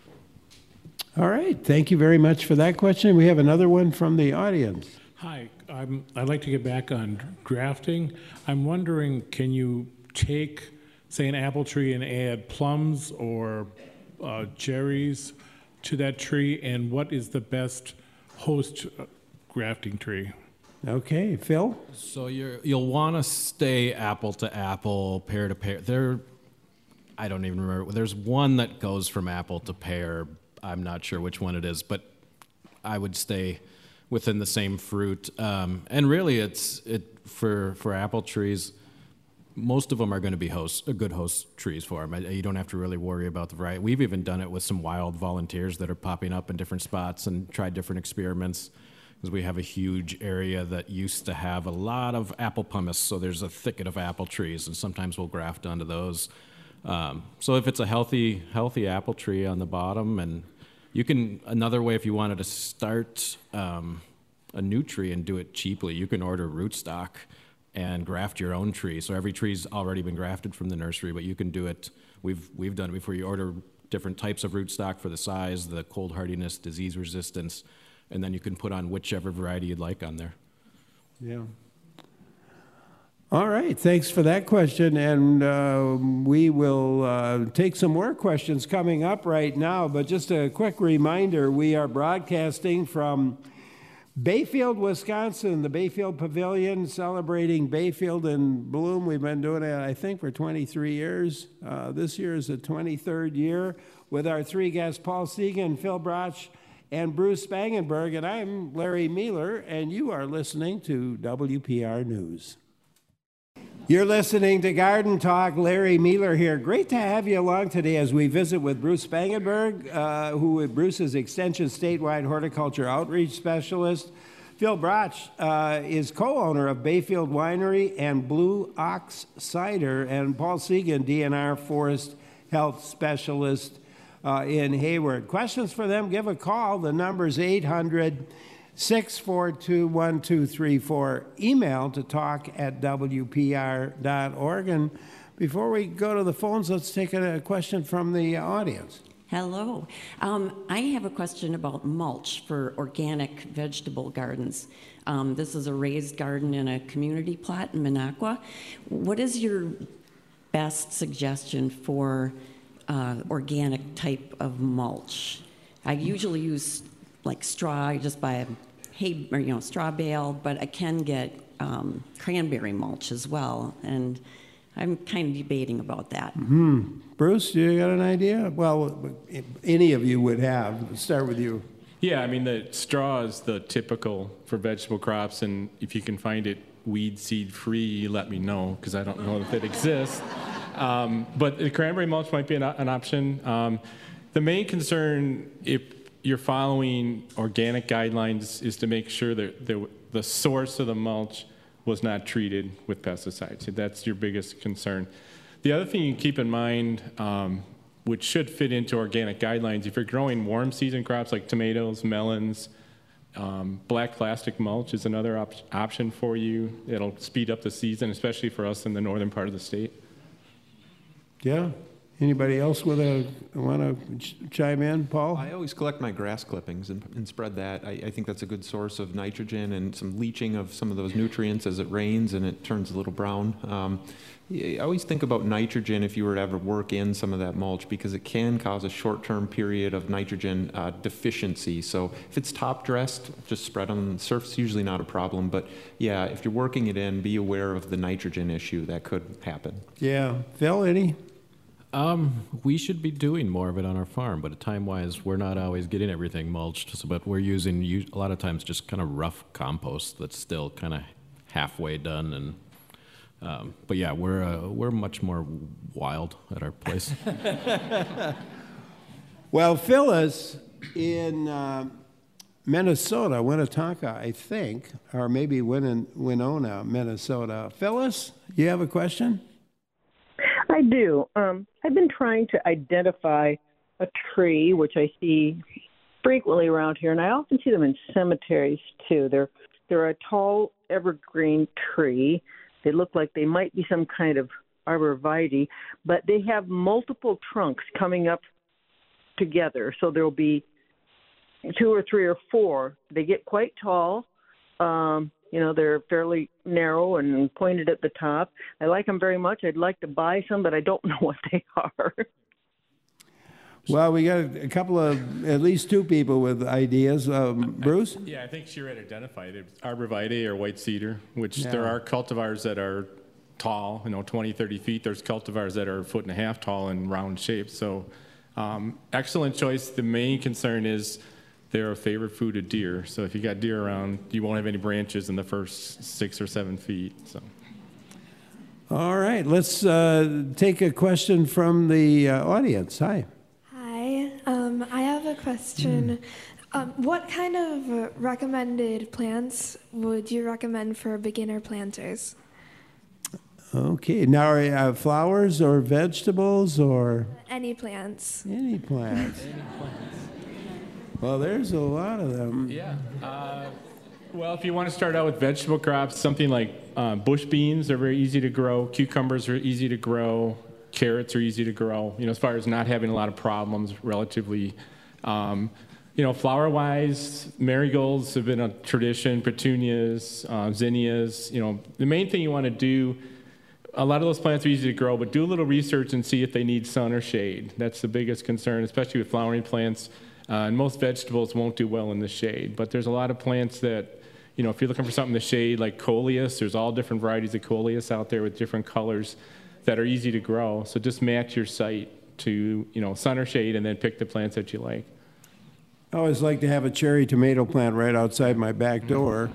All right, thank you very much for that question. We have another one from the audience. Hi, I'd like to get back on grafting. I'm wondering, can you take, say, an apple tree and add plums or cherries to that tree, and what is the best host grafting tree? Okay, Phil? So you'll want to stay apple to apple, pear to pear. I don't even remember. There's one that goes from apple to pear. I'm not sure which one it is, but I would stay within the same fruit. And really, it's for apple trees, most of them are going to be good host trees for them. You don't have to really worry about the variety. We've even done it with some wild volunteers that are popping up in different spots and tried different experiments, because we have a huge area that used to have a lot of apple pumice, so there's a thicket of apple trees, and sometimes we'll graft onto those. So if it's a healthy apple tree on the bottom, and another way, if you wanted to start a new tree and do it cheaply, you can order rootstock and graft your own tree. So every tree's already been grafted from the nursery, but you can do it. We've done it before. You order different types of rootstock for the size, the cold hardiness, disease resistance, and then you can put on whichever variety you'd like on there. Yeah. All right, thanks for that question, and we will take some more questions coming up right now, but just a quick reminder, we are broadcasting from Bayfield, Wisconsin, the Bayfield Pavilion, celebrating Bayfield in bloom. We've been doing it, I think, for 23 years. This year is the 23rd year with our 3 guests, Paul Segan, Phil Broch, and Bruce Spangenberg, and I'm Larry Mueller, and you are listening to WPR News. You're listening to Garden Talk. Larry Mueller here. Great to have you along today as we visit with Bruce Spangenberg, Bruce is Extension Statewide Horticulture Outreach Specialist. Phil Broch is co-owner of Bayfield Winery and Blue Ox Cider, and Paul Segan, DNR Forest Health Specialist in Hayward. Questions for them, give a call. The number's 800-642-1234. Email to talk@wpr.org. And before we go to the phones, let's take a question from the audience. Hello. I have a question about mulch for organic vegetable gardens. This is a raised garden in a community plot in Minocqua. What is your best suggestion for organic type of mulch. I usually use like straw. I just buy a hay, or, straw bale, but I can get cranberry mulch as well, and I'm kind of debating about that. Bruce, you got an idea? Well, any of you would have. Let's start with you. Yeah, I mean, the straw is the typical for vegetable crops, and if you can find it weed seed free, let me know, because I don't know if it exists. But the cranberry mulch might be an option. The main concern, if you're following organic guidelines, is to make sure that the source of the mulch was not treated with pesticides. That's your biggest concern. The other thing you keep in mind, which should fit into organic guidelines, if you're growing warm season crops like tomatoes, melons, black plastic mulch is another option for you. It'll speed up the season, especially for us in the northern part of the state. Yeah. Anybody else want to chime in, Paul? I always collect my grass clippings and spread that. I think that's a good source of nitrogen and some leaching of some of those nutrients as it rains and it turns a little brown. I always think about nitrogen if you were to ever work in some of that mulch, because it can cause a short-term period of nitrogen deficiency. So if it's top dressed, just spread on the surface, usually not a problem. But yeah, if you're working it in, be aware of the nitrogen issue that could happen. Yeah. Phil, any? We should be doing more of it on our farm, but time-wise, we're not always getting everything mulched, but we're using a lot of times just kind of rough compost that's still kind of halfway done. And but yeah, we're much more wild at our place. Well, Phyllis in Minnesota, Winnetonka, I think, or maybe Winona, Minnesota. Phyllis, you have a question? I do. I've been trying to identify a tree, which I see frequently around here, and I often see them in cemeteries too. They're a tall evergreen tree. They look like they might be some kind of arborvitae, but they have multiple trunks coming up together. So there will be 2 or 3 or 4. They get quite tall. They're fairly narrow and pointed at the top. I like them very much. I'd like to buy some, but I don't know what they are. Well, we got a couple of, at least 2 people with ideas. Bruce? Yeah, I think she already identified it. Arborvitae or white cedar, which there are cultivars that are tall, 20, 30 feet. There's cultivars that are 1.5 feet tall and round shaped. So excellent choice. The main concern is they're a favorite food of deer. So if you got deer around, you won't have any branches in the first 6 or 7 feet. So. All right, let's take a question from the audience. Hi. Hi, I have a question. What kind of recommended plants would you recommend for beginner planters? Okay, now flowers or vegetables or? Any plants. Any plants. Well, there's a lot of them. Yeah. Well, if you want to start out with vegetable crops, something like bush beans are very easy to grow. Cucumbers are easy to grow. Carrots are easy to grow. As far as not having a lot of problems relatively. Flower-wise, marigolds have been a tradition. Petunias, zinnias. The main thing you want to do. A lot of those plants are easy to grow, but do a little research and see if they need sun or shade. That's the biggest concern, especially with flowering plants. And most vegetables won't do well in the shade, but there's a lot of plants that, if you're looking for something in the shade, like coleus, there's all different varieties of coleus out there with different colors that are easy to grow. So just match your site to, sun or shade, and then pick the plants that you like. I always like to have a cherry tomato plant right outside my back door.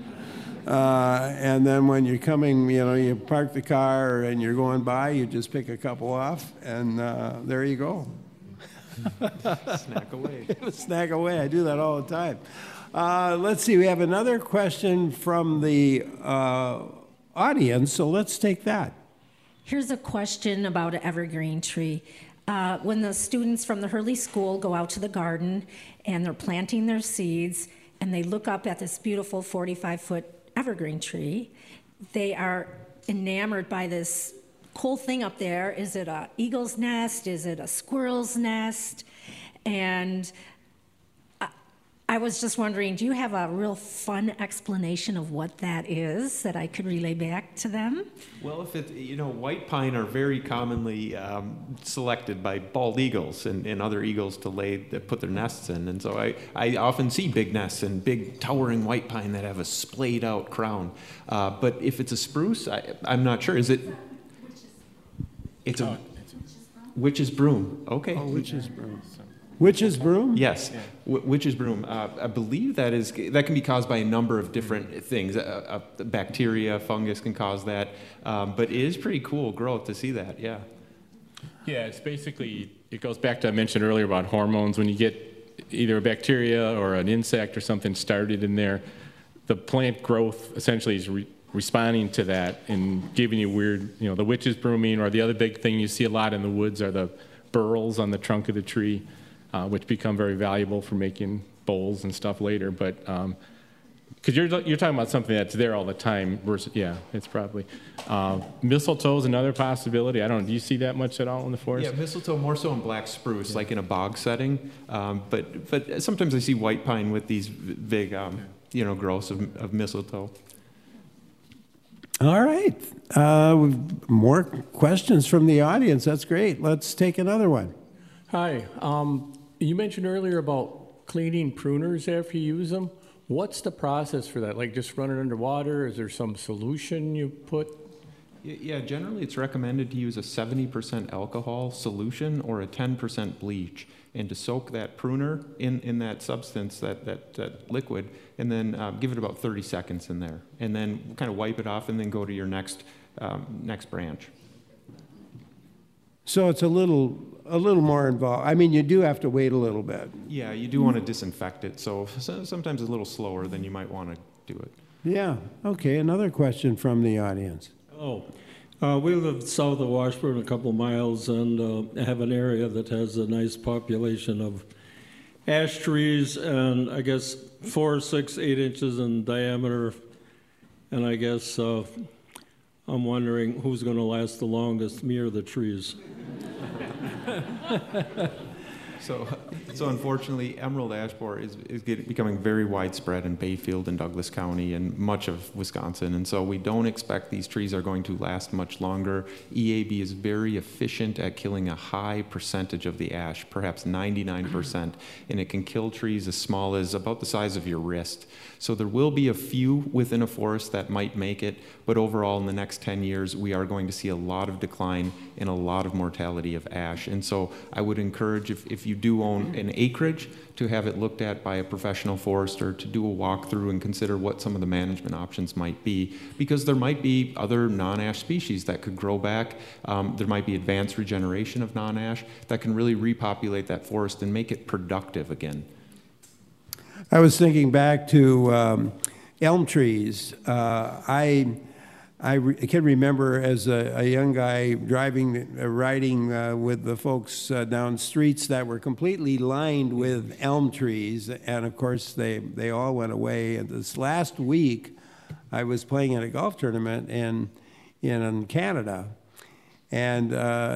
And then when you're coming, you park the car and you're going by, you just pick a couple off, and there you go. Snack away. Snack away. I do that all the time. Let's see. We have another question from the audience, so let's take that. Here's a question about an evergreen tree. When the students from the Hurley School go out to the garden and they're planting their seeds and they look up at this beautiful 45-foot evergreen tree, they are enamored by this cool thing up there. Is it an eagle's nest? Is it a squirrel's nest? And I was just wondering, do you have a real fun explanation of what that is that I could relay back to them? Well, if it, white pine are very commonly selected by bald eagles and other eagles to put their nests in. And so I often see big nests and big towering white pine that have a splayed out crown. But if it's a spruce, I'm not sure. Is it? It's a witch's broom. Okay. Oh, witch's broom. Witch's broom? Yes, witch's broom. I believe that can be caused by a number of different things. Bacteria, fungus can cause that, but it is pretty cool growth to see that. Yeah. Yeah, it's basically, it goes back to I mentioned earlier about hormones. When you get either a bacteria or an insect or something started in there, the plant growth essentially is responding to that and giving you weird, the witch's brooming, or the other big thing you see a lot in the woods are the burls on the trunk of the tree. Which become very valuable for making bowls and stuff later. But because you're talking about something that's there all the time versus, yeah, it's probably mistletoe is another possibility. I don't know. Do you see that much at all in the forest? Yeah, mistletoe more so in black spruce, like in a bog setting. But sometimes I see white pine with these big, growths of mistletoe. All right. More questions from the audience. That's great. Let's take another one. Hi. You mentioned earlier about cleaning pruners after you use them. What's the process for that? Like just run it underwater? Is there some solution you put? Yeah, generally it's recommended to use a 70% alcohol solution or a 10% bleach, and to soak that pruner in that substance, that liquid, and then give it about 30 seconds in there, and then kind of wipe it off, and then go to your next branch. So it's a little more involved. I mean, you do have to wait a little bit. Yeah, you do want to disinfect it, so sometimes it's a little slower than you might want to do it. Yeah. Okay, another question from the audience. We live south of Washburn, a couple miles, and have an area that has a nice population of ash trees, and I guess 4, 6, 8 inches in diameter. And I guess I'm wondering who's going to last the longest, me or the trees? So unfortunately, emerald ash borer is becoming very widespread in Bayfield and Douglas County and much of Wisconsin, and so we don't expect these trees are going to last much longer. EAB is very efficient at killing a high percentage of the ash, perhaps 99%, and it can kill trees as small as about the size of your wrist. So there will be a few within a forest that might make it, but overall in the next 10 years, we are going to see a lot of decline and a lot of mortality of ash. And so I would encourage, if you do own an acreage, to have it looked at by a professional forester, to do a walkthrough and consider what some of the management options might be, because there might be other non-ash species that could grow back. There might be advanced regeneration of non-ash that can really repopulate that forest and make it productive again. I was thinking back to elm trees. I can remember as a young guy riding with the folks down streets that were completely lined with elm trees, and of course they all went away. And this last week, I was playing at a golf tournament in Canada, and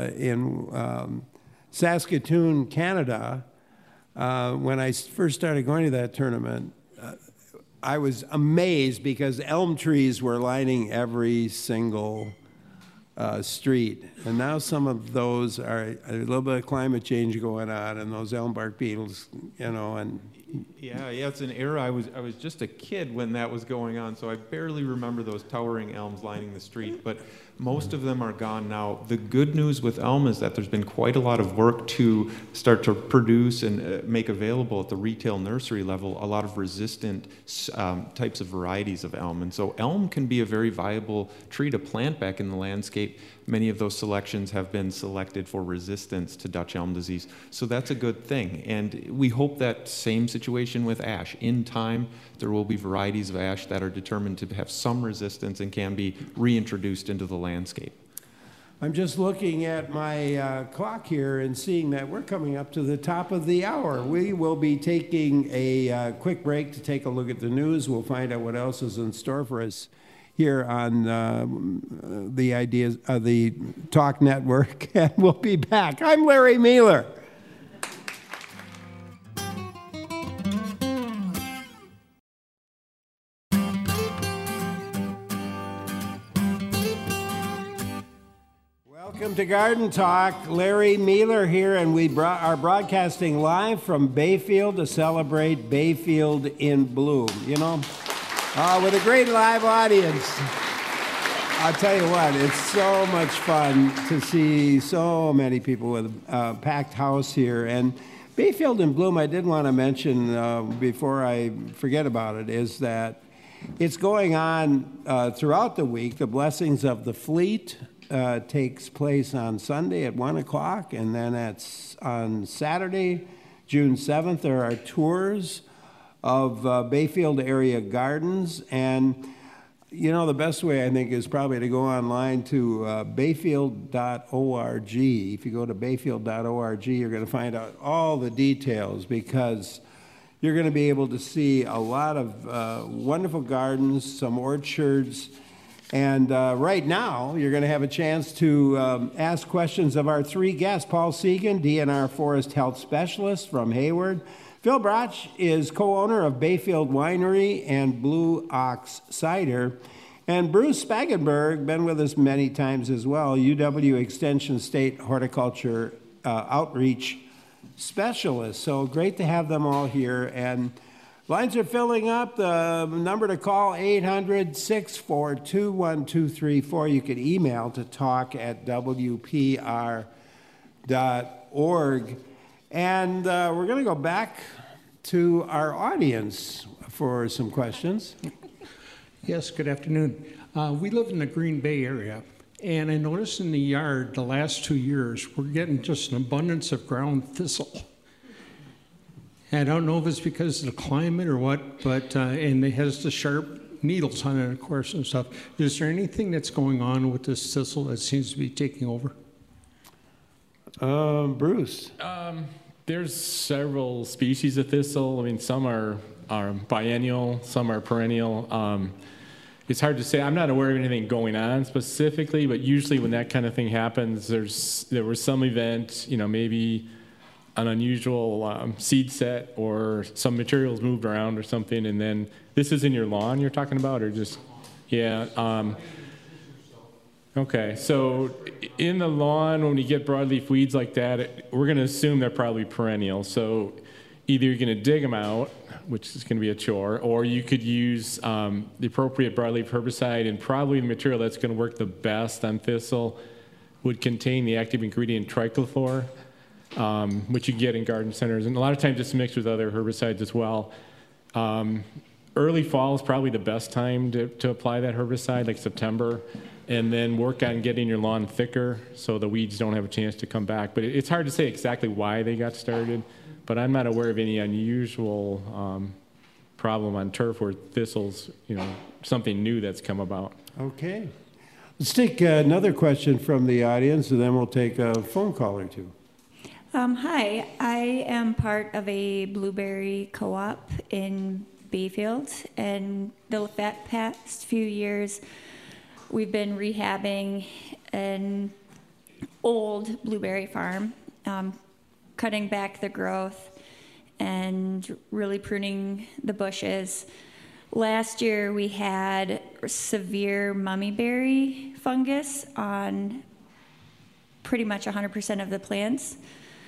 in Saskatoon, Canada. When I first started going to that tournament, I was amazed because elm trees were lining every single street. And now some of those are a little bit of climate change going on, and those elm bark beetles, and... Yeah, it's an era. I was just a kid when that was going on, so I barely remember those towering elms lining the street, but most of them are gone now. The good news with elm is that there's been quite a lot of work to start to produce and make available at the retail nursery level a lot of resistant types of varieties of elm. And so elm can be a very viable tree to plant back in the landscape. Many of those selections have been selected for resistance to Dutch elm disease. So that's a good thing. And we hope that same situation with ash. In time, there will be varieties of ash that are determined to have some resistance and can be reintroduced into the landscape. I'm just looking at my clock here and seeing that we're coming up to the top of the hour. We will be taking a quick break to take a look at the news. We'll find out what else is in store for us here on the Talk Network, and we'll be back. I'm Larry Mueller. Welcome to Garden Talk. Larry Mealer here, and we are broadcasting live from Bayfield to celebrate Bayfield in Bloom. You know, with a great live audience. I'll tell you what, it's so much fun to see so many people with a packed house here. And Bayfield in Bloom, I did want to mention before I forget about it, is that it's going on throughout the week. The Blessings of the Fleet takes place on Sunday at 1 o'clock, and then on Saturday, June 7th, there are tours of Bayfield area gardens. And you know, the best way, I think, is probably to go online to bayfield.org. If you go to bayfield.org, you're going to find out all the details, because you're going to be able to see a lot of wonderful gardens, some orchards, and right now, you're going to have a chance to ask questions of our three guests. Paul Segan, DNR Forest Health Specialist from Hayward. Phil Brach is co-owner of Bayfield Winery and Blue Ox Cider. And Bruce Spagenberg, been with us many times as well, UW Extension State Horticulture Outreach Specialist. So great to have them all here. And lines are filling up. The number to call, 800-642-1234. You can email to talk@wpr.org. And we're going to go back to our audience for some questions. Yes, good afternoon. We live in the Green Bay area, and I noticed in the yard the last 2 years we're getting just an abundance of ground thistle. And I don't know if it's because of the climate or what, but and it has the sharp needles on it, of course, and stuff. Is there anything that's going on with this thistle that seems to be taking over? Bruce. There's several species of thistle. I mean, some are biennial, some are perennial. It's hard to say. I'm not aware of anything going on specifically, but usually when that kind of thing happens, there was some event, you know, maybe an unusual seed set or some materials moved around or something, and then this is in your lawn you're talking about, or just, yeah. Okay, so in the lawn, when you get broadleaf weeds like that, we're going to assume they're probably perennial. So either you're going to dig them out, which is going to be a chore, or you could use the appropriate broadleaf herbicide, and probably the material that's going to work the best on thistle would contain the active ingredient trichlor, which you get in garden centers. And a lot of times it's mixed with other herbicides as well. Early fall is probably the best time to apply that herbicide, like September. And then work on getting your lawn thicker so the weeds don't have a chance to come back. But it's hard to say exactly why they got started, but I'm not aware of any unusual problem on turf or thistles, you know, something new that's come about. Okay. Let's take another question from the audience, and then we'll take a phone call or two. Hi, I am part of a blueberry co-op in Bayfield, and the past few years, we've been rehabbing an old blueberry farm, cutting back the growth and really pruning the bushes. Last year we had severe mummyberry fungus on pretty much 100% of the plants.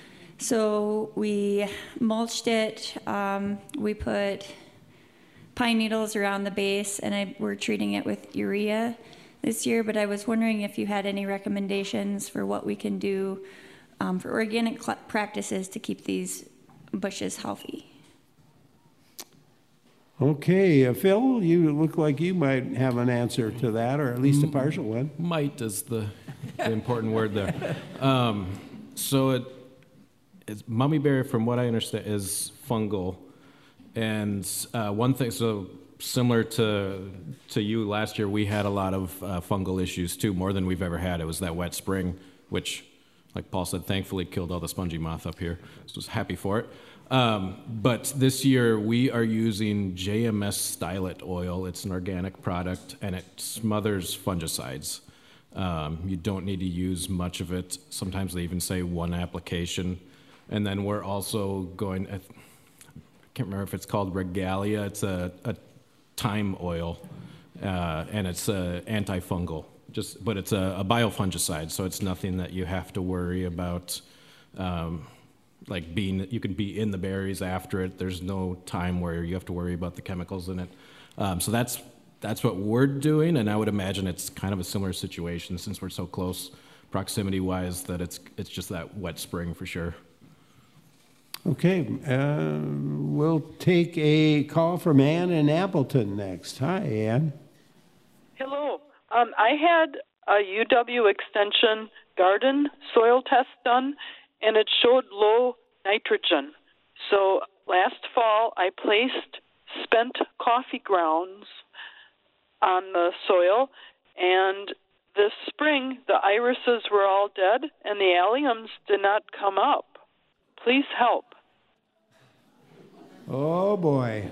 So we mulched it, we put pine needles around the base, and we're treating it with urea this year, but I was wondering if you had any recommendations for what we can do for organic practices to keep these bushes healthy. Okay, Phil, you look like you might have an answer to that, or at least a partial one. Might is the important word there. So it's mummyberry, from what I understand, is fungal. And one thing, so similar to you, last year we had a lot of fungal issues too, more than we've ever had. It was that wet spring, which, like Paul said, thankfully killed all the spongy moth up here. So I was happy for it. But this year we are using JMS Stylet oil. It's an organic product, and it smothers fungicides. You don't need to use much of it. Sometimes they even say one application. And then we're also going, I can't remember if it's called Regalia. It's a thyme oil, and it's antifungal. but it's a biofungicide, so it's nothing that you have to worry about. You can be in the berries after it. There's no time where you have to worry about the chemicals in it. So that's what we're doing, and I would imagine it's kind of a similar situation since we're so close proximity-wise that it's just that wet spring for sure. Okay, we'll take a call from Ann in Appleton next. Hi, Ann. Hello. I had a UW Extension garden soil test done, and it showed low nitrogen. So last fall, I placed spent coffee grounds on the soil, and this spring, the irises were all dead, and the alliums did not come up. Please help. Oh, boy.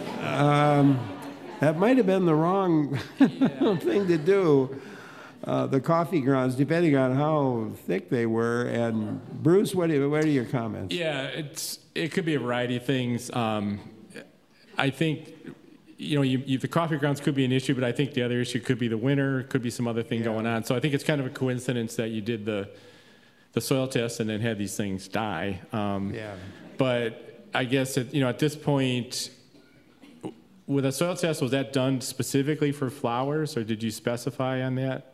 That might have been the wrong thing to do. The coffee grounds, depending on how thick they were. And Bruce, what are your comments? Yeah, it could be a variety of things. I think, the coffee grounds could be an issue, but I think the other issue could be the winter, could be some other thing going on. So I think it's kind of a coincidence that you did the soil test and then had these things die. But I guess at this point, with a soil test, was that done specifically for flowers, or did you specify on that?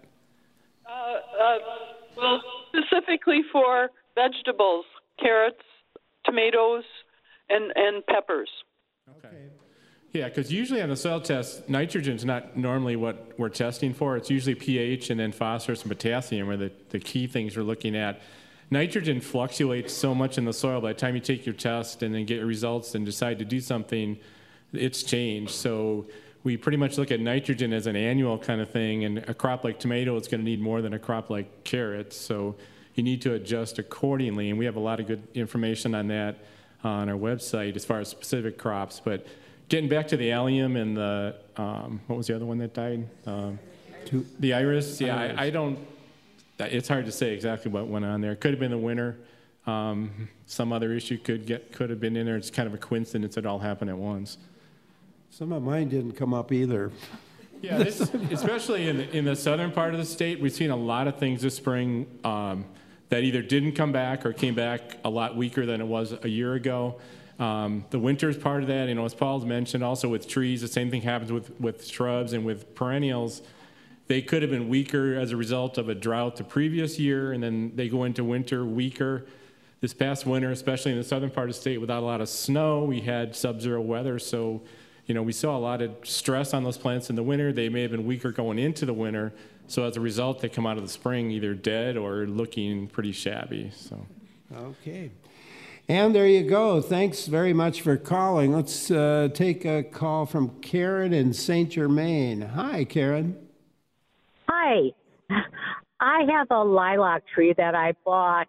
Well, specifically for vegetables, carrots, tomatoes, and peppers. Okay. Yeah, because usually on the soil test, nitrogen's not normally what we're testing for. It's usually pH and then phosphorus and potassium are the key things we're looking at. Nitrogen fluctuates so much in the soil. By the time you take your test and then get your results and decide to do something, it's changed. So we pretty much look at nitrogen as an annual kind of thing, and a crop like tomato is going to need more than a crop like carrots. So you need to adjust accordingly, and we have a lot of good information on that on our website as far as specific crops. But getting back to the allium and the, what was the other one that died? The iris. Yeah, I don't, it's hard to say exactly what went on there. It could have been the winter. Some other issue could have been in there. It's kind of a coincidence it all happened at once. Some of mine didn't come up either. Yeah, especially in the southern part of the state, we've seen a lot of things this spring that either didn't come back or came back a lot weaker than it was a year ago. The winter is part of that. As Paul's mentioned, also with trees, the same thing happens with shrubs and with perennials. They could have been weaker as a result of a drought the previous year, and then they go into winter weaker. This past winter, especially in the southern part of the state, without a lot of snow, we had sub-zero weather, so we saw a lot of stress on those plants in the winter. They may have been weaker going into the winter. So as a result, they come out of the spring either dead or looking pretty shabby. So. Okay. And there you go. Thanks very much for calling. Let's take a call from Karen in St. Germain. Hi, Karen. Hi. I have a lilac tree that I bought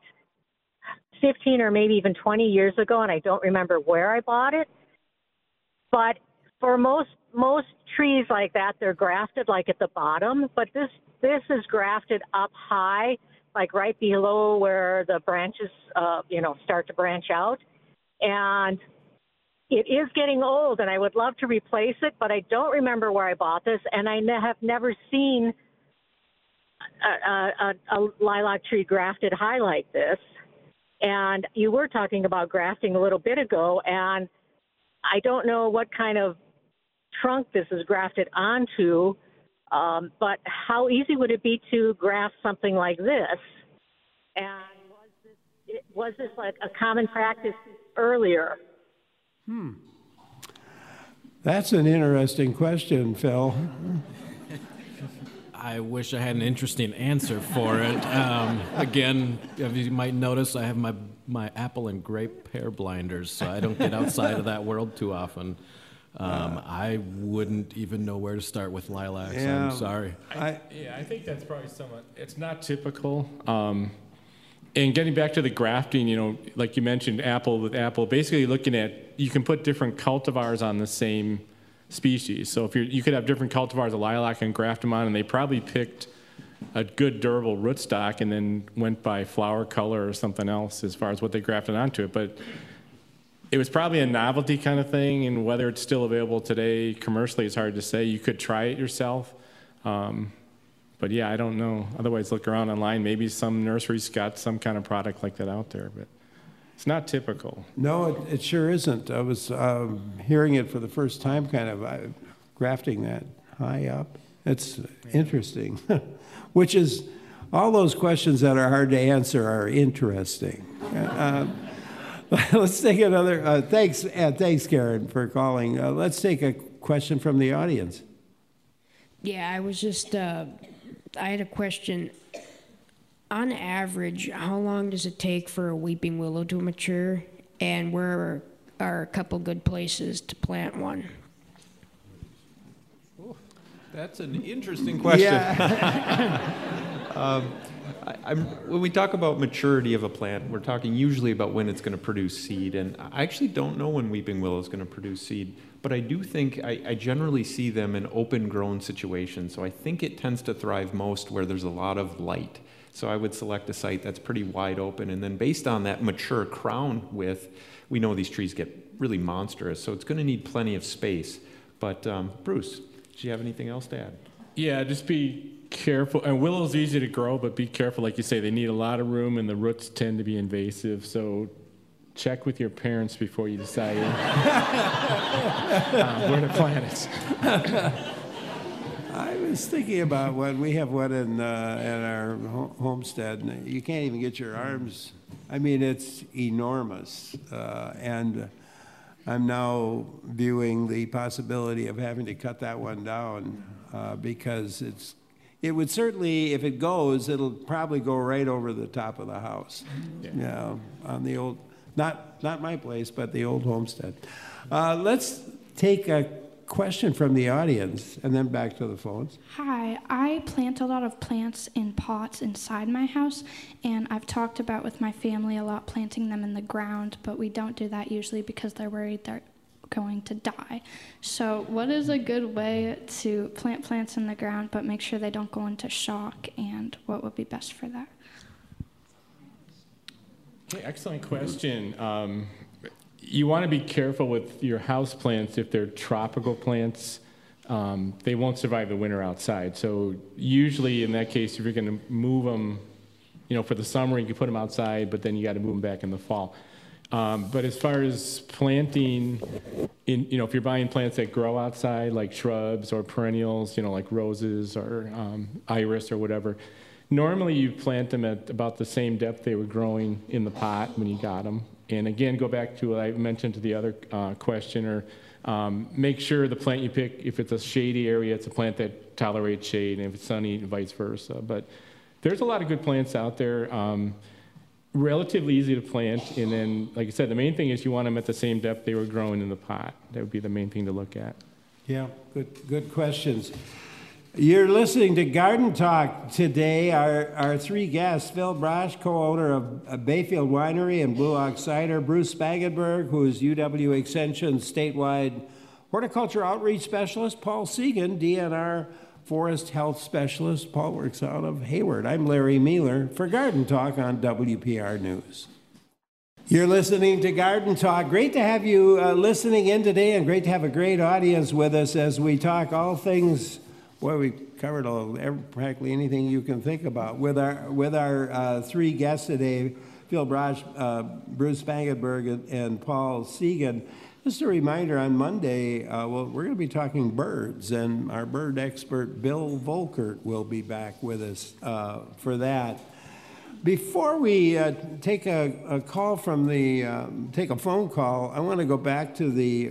15 or maybe even 20 years ago, and I don't remember where I bought it. But for most trees like that, they're grafted like at the bottom, but this is grafted up high, like right below where the branches, start to branch out. And it is getting old, and I would love to replace it, but I don't remember where I bought this, and I have never seen a lilac tree grafted high like this. And you were talking about grafting a little bit ago, and I don't know what kind of trunk this is grafted onto, but how easy would it be to graft something like this? And was this like a common practice earlier? As an interesting question, Phil. I wish I had an interesting answer for it. Again, as you might notice, I have my apple and grape pear blinders, so I don't get outside of that world too often. I wouldn't even know where to start with lilacs. I'm sorry. I think that's probably somewhat, it's not typical. And getting back to the grafting, like you mentioned, apple with apple, basically looking at, you can put different cultivars on the same species. So if you could have different cultivars of lilac and graft them on, and they probably picked a good durable rootstock and then went by flower color or something else as far as what they grafted onto it. But it was probably a novelty kind of thing, and whether it's still available today commercially is hard to say. You could try it yourself, but But yeah, I don't know. Otherwise, look around online. Maybe some nursery's got some kind of product like that out there, but it's not typical. No, it sure isn't. I was hearing it for the first time, kind of grafting that high up. It's interesting, which is all those questions that are hard to answer are interesting. Let's take another. Thanks, Karen, for calling. Let's take a question from the audience. Yeah, I was just. I had a question. On average, how long does it take for a weeping willow to mature, and where are a couple good places to plant one? That's an interesting question. Yeah. When we talk about maturity of a plant, we're talking usually about when it's going to produce seed. And I actually don't know when weeping willow is going to produce seed, but I do think I generally see them in open grown situations. So I think it tends to thrive most where there's a lot of light. So I would select a site that's pretty wide open. And then based on that mature crown width, we know these trees get really monstrous. So it's going to need plenty of space. But Bruce, do you have anything else to add? Yeah, just be careful. And willow's easy to grow, but be careful. Like you say, they need a lot of room, and the roots tend to be invasive. So check with your parents before you decide where to plant it. I was thinking about when we have one in our homestead, and you can't even get your arms. I mean, it's enormous, and I'm now viewing the possibility of having to cut that one down because it would certainly, if it goes, it'll probably go right over the top of the house. Yeah, on the old, not my place, but the old homestead. Let's take a question from the audience and then back to the phones. Hi, I plant a lot of plants in pots inside my house, and I've talked about with my family a lot planting them in the ground, but we don't do that usually because they're worried they're going to die. So what is a good way to plant plants in the ground but make sure they don't go into shock, and what would be best for that? Okay, excellent question. You want to be careful with your house plants. If they're tropical plants, they won't survive the winter outside. So usually in that case, if you're going to move them, for the summer, you can put them outside, but then you got to move them back in the fall. But as far as planting, if you're buying plants that grow outside, like shrubs or perennials, like roses or iris or whatever, normally you plant them at about the same depth they were growing in the pot when you got them. And again, go back to what I mentioned to the other questioner. Make sure the plant you pick, if it's a shady area, it's a plant that tolerates shade, and if it's sunny, vice versa. But there's a lot of good plants out there. Relatively easy to plant, and then, like I said, the main thing is you want them at the same depth they were growing in the pot. That would be the main thing to look at. Yeah, good questions. You're listening to Garden Talk today. Our three guests, Phil Brosh, co-owner of Bayfield Winery and Blue Ox Cider, Bruce Spagenberg, who is UW Extension statewide horticulture outreach specialist, Paul Segan, DNR forest health specialist. Paul works out of Hayward. I'm Larry Mueller for Garden Talk on WPR News. You're listening to Garden Talk. Great to have you listening in today, and great to have a great audience with us as we talk all things. Boy, we covered practically anything you can think about with our three guests today, Phil Brosh, Bruce Spagenberg, and Paul Segan. Just a reminder, on Monday, we're going to be talking birds, and our bird expert, Bill Volkert, will be back with us for that. Before we take a call from take a phone call, I want to go back to the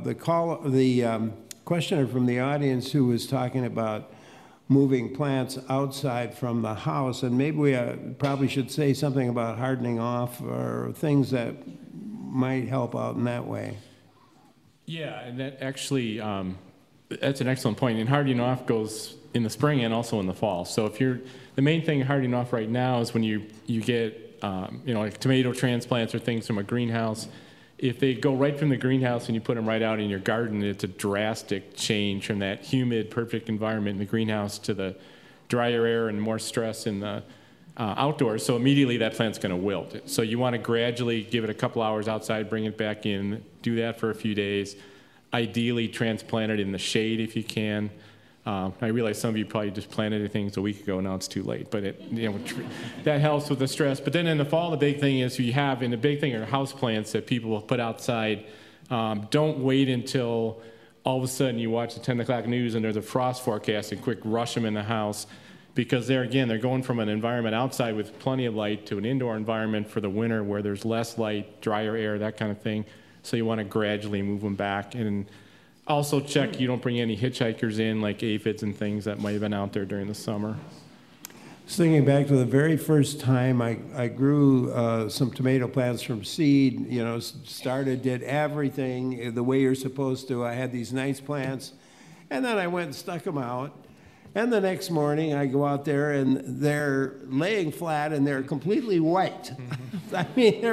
questioner from the audience who was talking about moving plants outside from the house, and maybe we probably should say something about hardening off or things that might help out in that way. Yeah, and that actually, that's an excellent point. And hardening off goes in the spring and also in the fall. So the main thing hardening off right now is when you get, like tomato transplants or things from a greenhouse. If they go right from the greenhouse and you put them right out in your garden, it's a drastic change from that humid, perfect environment in the greenhouse to the drier air and more stress in the outdoors. So immediately that plant's going to wilt. So you want to gradually give it a couple hours outside, bring it back in, do that for a few days. Ideally transplant it in the shade if you can. I realize some of you probably just planted things a week ago. Now it's too late, but that helps with the stress. But then in the fall, the big thing is the big thing are house plants that people will put outside. Don't wait until all of a sudden you watch the 10 o'clock news and there's a frost forecast and quick rush them in the house, because they're going from an environment outside with plenty of light to an indoor environment for the winter where there's less light, drier air, that kind of thing. So you want to gradually move them back. And also check you don't bring any hitchhikers in, like aphids and things that might have been out there during the summer. Just thinking back to the very first time I grew some tomato plants from seed, did everything the way you're supposed to. I had these nice plants, and then I went and stuck them out. And the next morning I go out there and they're laying flat and they're completely white. I mean,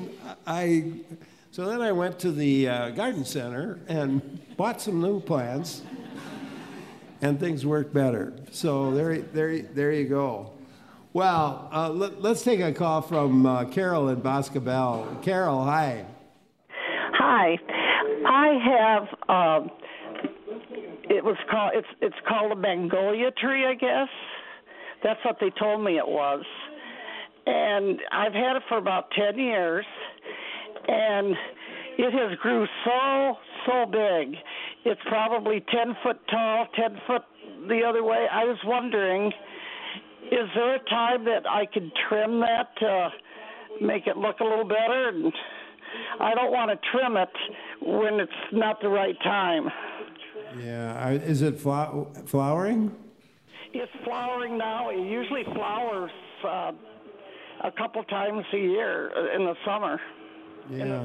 so then I went to the garden center and bought some new plants, and things worked better. So there you go. Well, let's take a call from Carol in Boscobel. Carol, hi. Hi. I have it's called a magnolia tree, I guess. That's what they told me it was. And I've had it for about 10 years, and it has grew so big. It's probably 10 foot tall, 10 foot the other way. I was wondering, is there a time that I could trim that to make it look a little better? And I don't want to trim it when it's not the right time. Yeah, is it flowering? It's flowering now. It usually flowers a couple times a year in the summer. Yeah.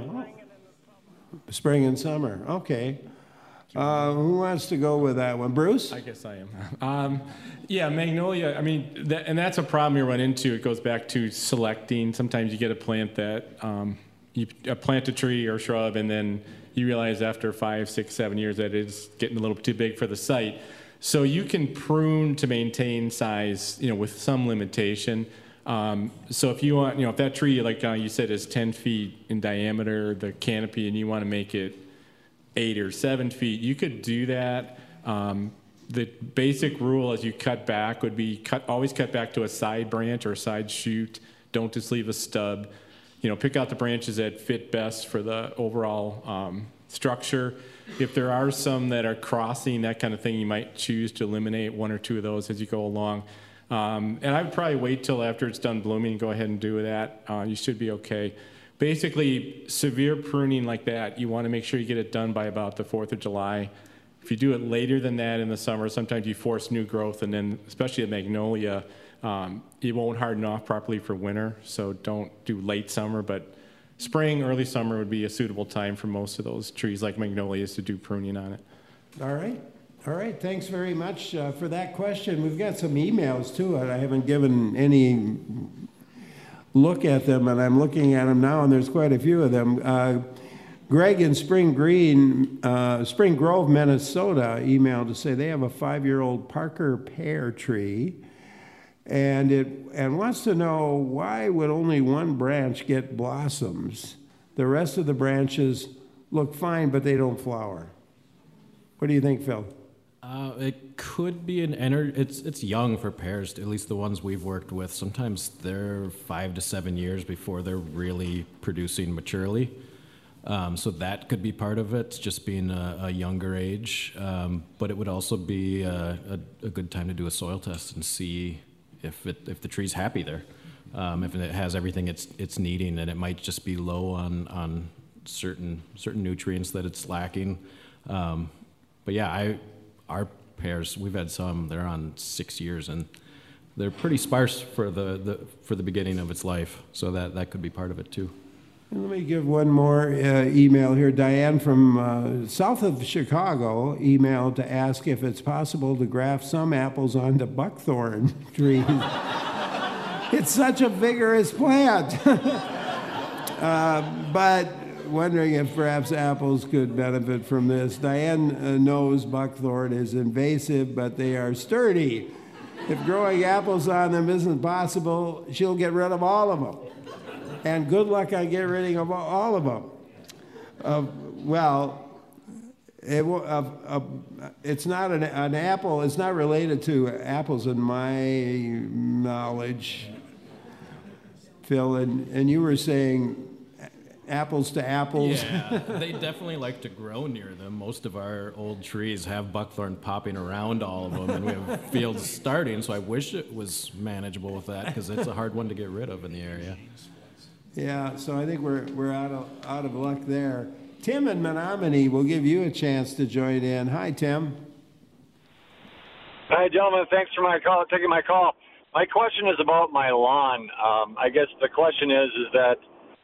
Spring and summer. Okay. Who wants to go with that one? Bruce? I guess I am. Yeah, magnolia, and that's a problem you run into. It goes back to selecting. Sometimes you get a plant that, you plant a tree or shrub, and then you realize after 5, 6, 7 years that it's getting a little too big for the site. So you can prune to maintain size, with some limitation. So if you want, if that tree, like you said, is 10 feet in diameter, the canopy, and you want to make it 8 or 7 feet, you could do that. The basic rule as you cut back would be always cut back to a side branch or a side shoot. Don't just leave a stub. Pick out the branches that fit best for the overall structure. If there are some that are crossing, that kind of thing, you might choose to eliminate 1 or 2 of those as you go along. And I would probably wait till after it's done blooming and go ahead and do that. You should be okay. Basically, severe pruning like that, you want to make sure you get it done by about the 4th of July. If you do it later than that in the summer, sometimes you force new growth, and then especially a magnolia, it won't harden off properly for winter, so don't do late summer, but spring, early summer would be a suitable time for most of those trees like magnolias to do pruning on it. All right, thanks very much for that question. We've got some emails too. I haven't given any look at them, and I'm looking at them now, and there's quite a few of them. Greg in Spring Grove, Minnesota emailed to say they have a 5-year-old Parker pear tree, and wants to know why would only one branch get blossoms? The rest of the branches look fine, but they don't flower. What do you think, Phil? It could be it's young for pears, at least the ones we've worked with. Sometimes they're 5 to 7 years before they're really producing maturely. So that could be part of it, just being a younger age. But it would also be a good time to do a soil test and see if the tree's happy there. If it has everything it's needing, and it might just be low on certain nutrients that it's lacking. But yeah, our pears, we've had some, they're on 6 years, and they're pretty sparse for the beginning of its life. So that could be part of it too. And let me give one more email here. Diane from south of Chicago emailed to ask if it's possible to graft some apples onto buckthorn trees. It's such a vigorous plant. But wondering if perhaps apples could benefit from this. Diane knows buckthorn is invasive, but they are sturdy. If growing apples on them isn't possible, she'll get rid of all of them. And good luck on getting rid of all of them. it's not an apple. It's not related to apples in my knowledge, Phil. And you were saying apples to apples. Yeah, they definitely like to grow near them. Most of our old trees have buckthorn popping around all of them, and we have fields starting, so I wish it was manageable with that, because it's a hard one to get rid of in the area. Yeah, so I think we're out of luck there. Tim in Menominee will give you a chance to join in. Hi, Tim. Hi, gentlemen. Thanks for taking my call. My question is about my lawn. I guess the question is that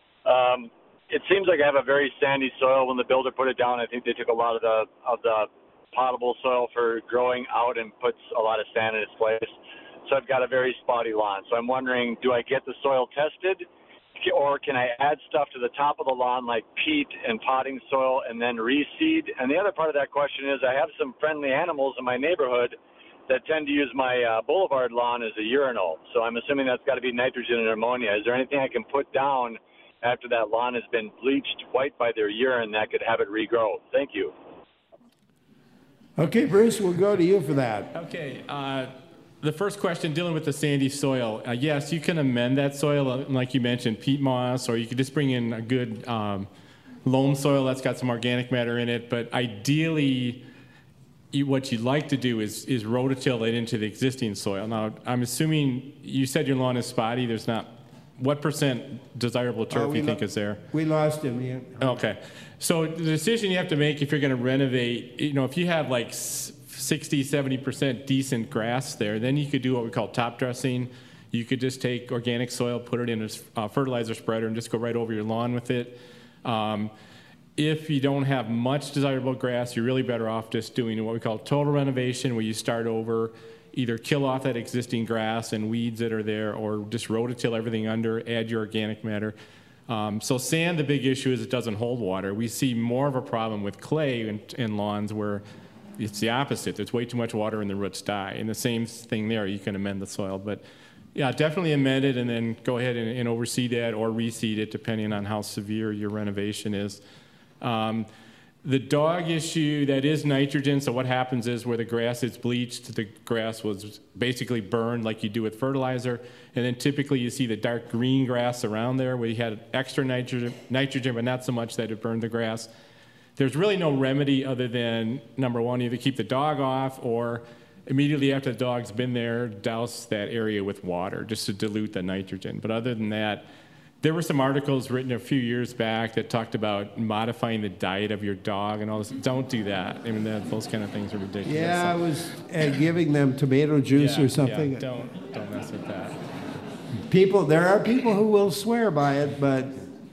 it seems like I have a very sandy soil. When the builder put it down, I think they took a lot of the potable soil for growing out and puts a lot of sand in its place. So I've got a very spotty lawn. So I'm wondering, do I get the soil tested, or can I add stuff to the top of the lawn like peat and potting soil and then reseed? And the other part of that question is, I have some friendly animals in my neighborhood that tend to use my boulevard lawn as a urinal. So I'm assuming that's got to be nitrogen and ammonia. Is there anything I can put down after that lawn has been bleached white by their urine that could have it regrow? Thank you. Okay, Bruce, we'll go to you for that. Okay. The first question, dealing with the sandy soil. Yes, you can amend that soil, like you mentioned, peat moss, or you could just bring in a good loam soil that's got some organic matter in it. But ideally, what you'd like to do is rototill it into the existing soil. Now, I'm assuming you said your lawn is spotty. There's not. What % desirable turf do you think is there? We lost him. Yeah. Okay. So the decision you have to make if you're going to renovate, if you have like 60, 70% decent grass there, then you could do what we call top dressing. You could just take organic soil, put it in a fertilizer spreader, and just go right over your lawn with it. If you don't have much desirable grass, you're really better off just doing what we call total renovation, where you start over, either kill off that existing grass and weeds that are there, or just rototill everything under, add your organic matter. So sand, the big issue is it doesn't hold water. We see more of a problem with clay in lawns where it's the opposite. There's way too much water and the roots die. And the same thing there, you can amend the soil. But yeah, definitely amend it and then go ahead and overseed that or reseed it depending on how severe your renovation is. The dog issue, that is nitrogen, so what happens is where the grass is bleached, the grass was basically burned like you do with fertilizer, and then typically you see the dark green grass around there where you had extra nitrogen, but not so much that it burned the grass. There's really no remedy other than, number one, either keep the dog off or immediately after the dog's been there, douse that area with water just to dilute the nitrogen. But other than that, there were some articles written a few years back that talked about modifying the diet of your dog and all this. Don't do that. I mean, those kind of things are ridiculous. Yeah, I was giving them tomato juice or something. Yeah, don't mess with that. There are people who will swear by it, but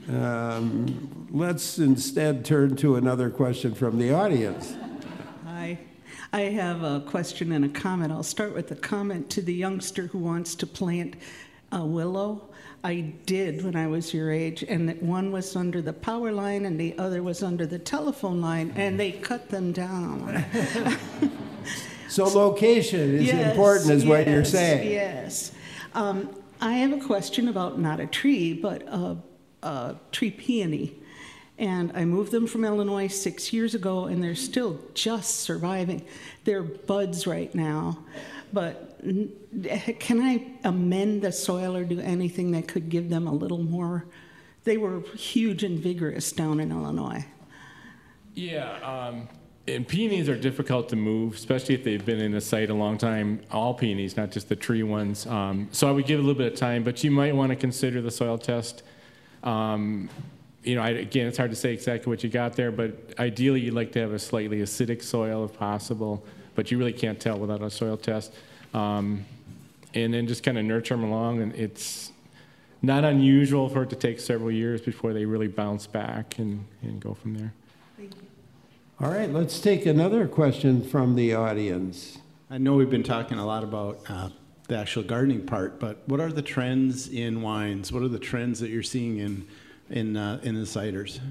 let's instead turn to another question from the audience. Hi. I have a question and a comment. I'll start with a comment to the youngster who wants to plant a willow. I did when I was your age, and one was under the power line and the other was under the telephone line, and they cut them down. So location is important, is what you're saying. Yes. I have a question about not a tree, but a tree peony. And I moved them from Illinois 6 years ago, and they're still just surviving. They're buds right now. But can I amend the soil or do anything that could give them a little more? They were huge and vigorous down in Illinois. Yeah, and peonies are difficult to move, especially if they've been in a site a long time. All peonies, not just the tree ones. So I would give it a little bit of time, but you might want to consider the soil test. Again, it's hard to say exactly what you got there, but ideally you'd like to have a slightly acidic soil if possible, but you really can't tell without a soil test. And then just kind of nurture them along, and it's not unusual for it to take several years before they really bounce back and go from there. Thank you. All right, let's take another question from the audience. I know we've been talking a lot about the actual gardening part, but what are the trends in wines? What are the trends that you're seeing in the ciders?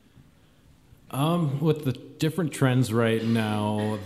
With the different trends right now,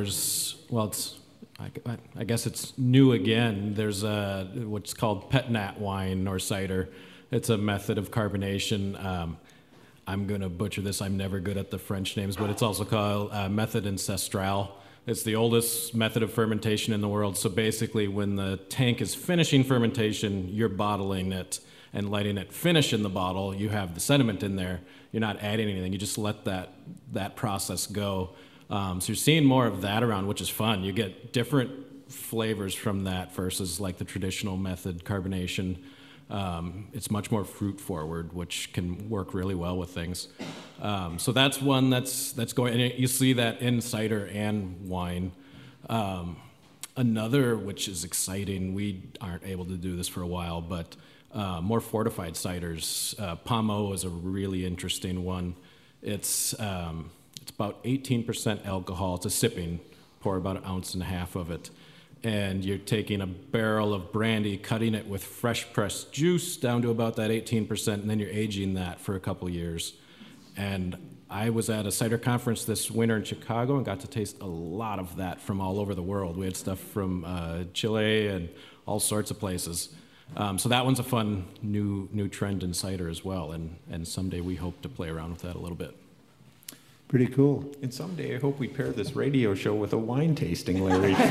I guess it's new again. There's what's called pet nat wine or cider. It's a method of carbonation. I'm going to butcher this. I'm never good at the French names, but it's also called method ancestrale. It's the oldest method of fermentation in the world. So basically, when the tank is finishing fermentation, you're bottling it and letting it finish in the bottle. You have the sediment in there. You're not adding anything. You just let that process go. So you're seeing more of that around, which is fun. You get different flavors from that versus like the traditional method carbonation. It's much more fruit forward, which can work really well with things. So that's one that's going, and you see that in cider and wine. Another, which is exciting, we aren't able to do this for a while, but more fortified ciders. Pommeau is a really interesting one. It's about 18% alcohol. It's a sipping. Pour about 1.5 ounces of it. And you're taking a barrel of brandy, cutting it with fresh pressed juice down to about that 18%, and then you're aging that for a couple years. And I was at a cider conference this winter in Chicago and got to taste a lot of that from all over the world. We had stuff from Chile and all sorts of places. So that one's a fun new trend in cider as well, and someday we hope to play around with that a little bit. Pretty cool. And someday I hope we pair this radio show with a wine tasting, Larry. We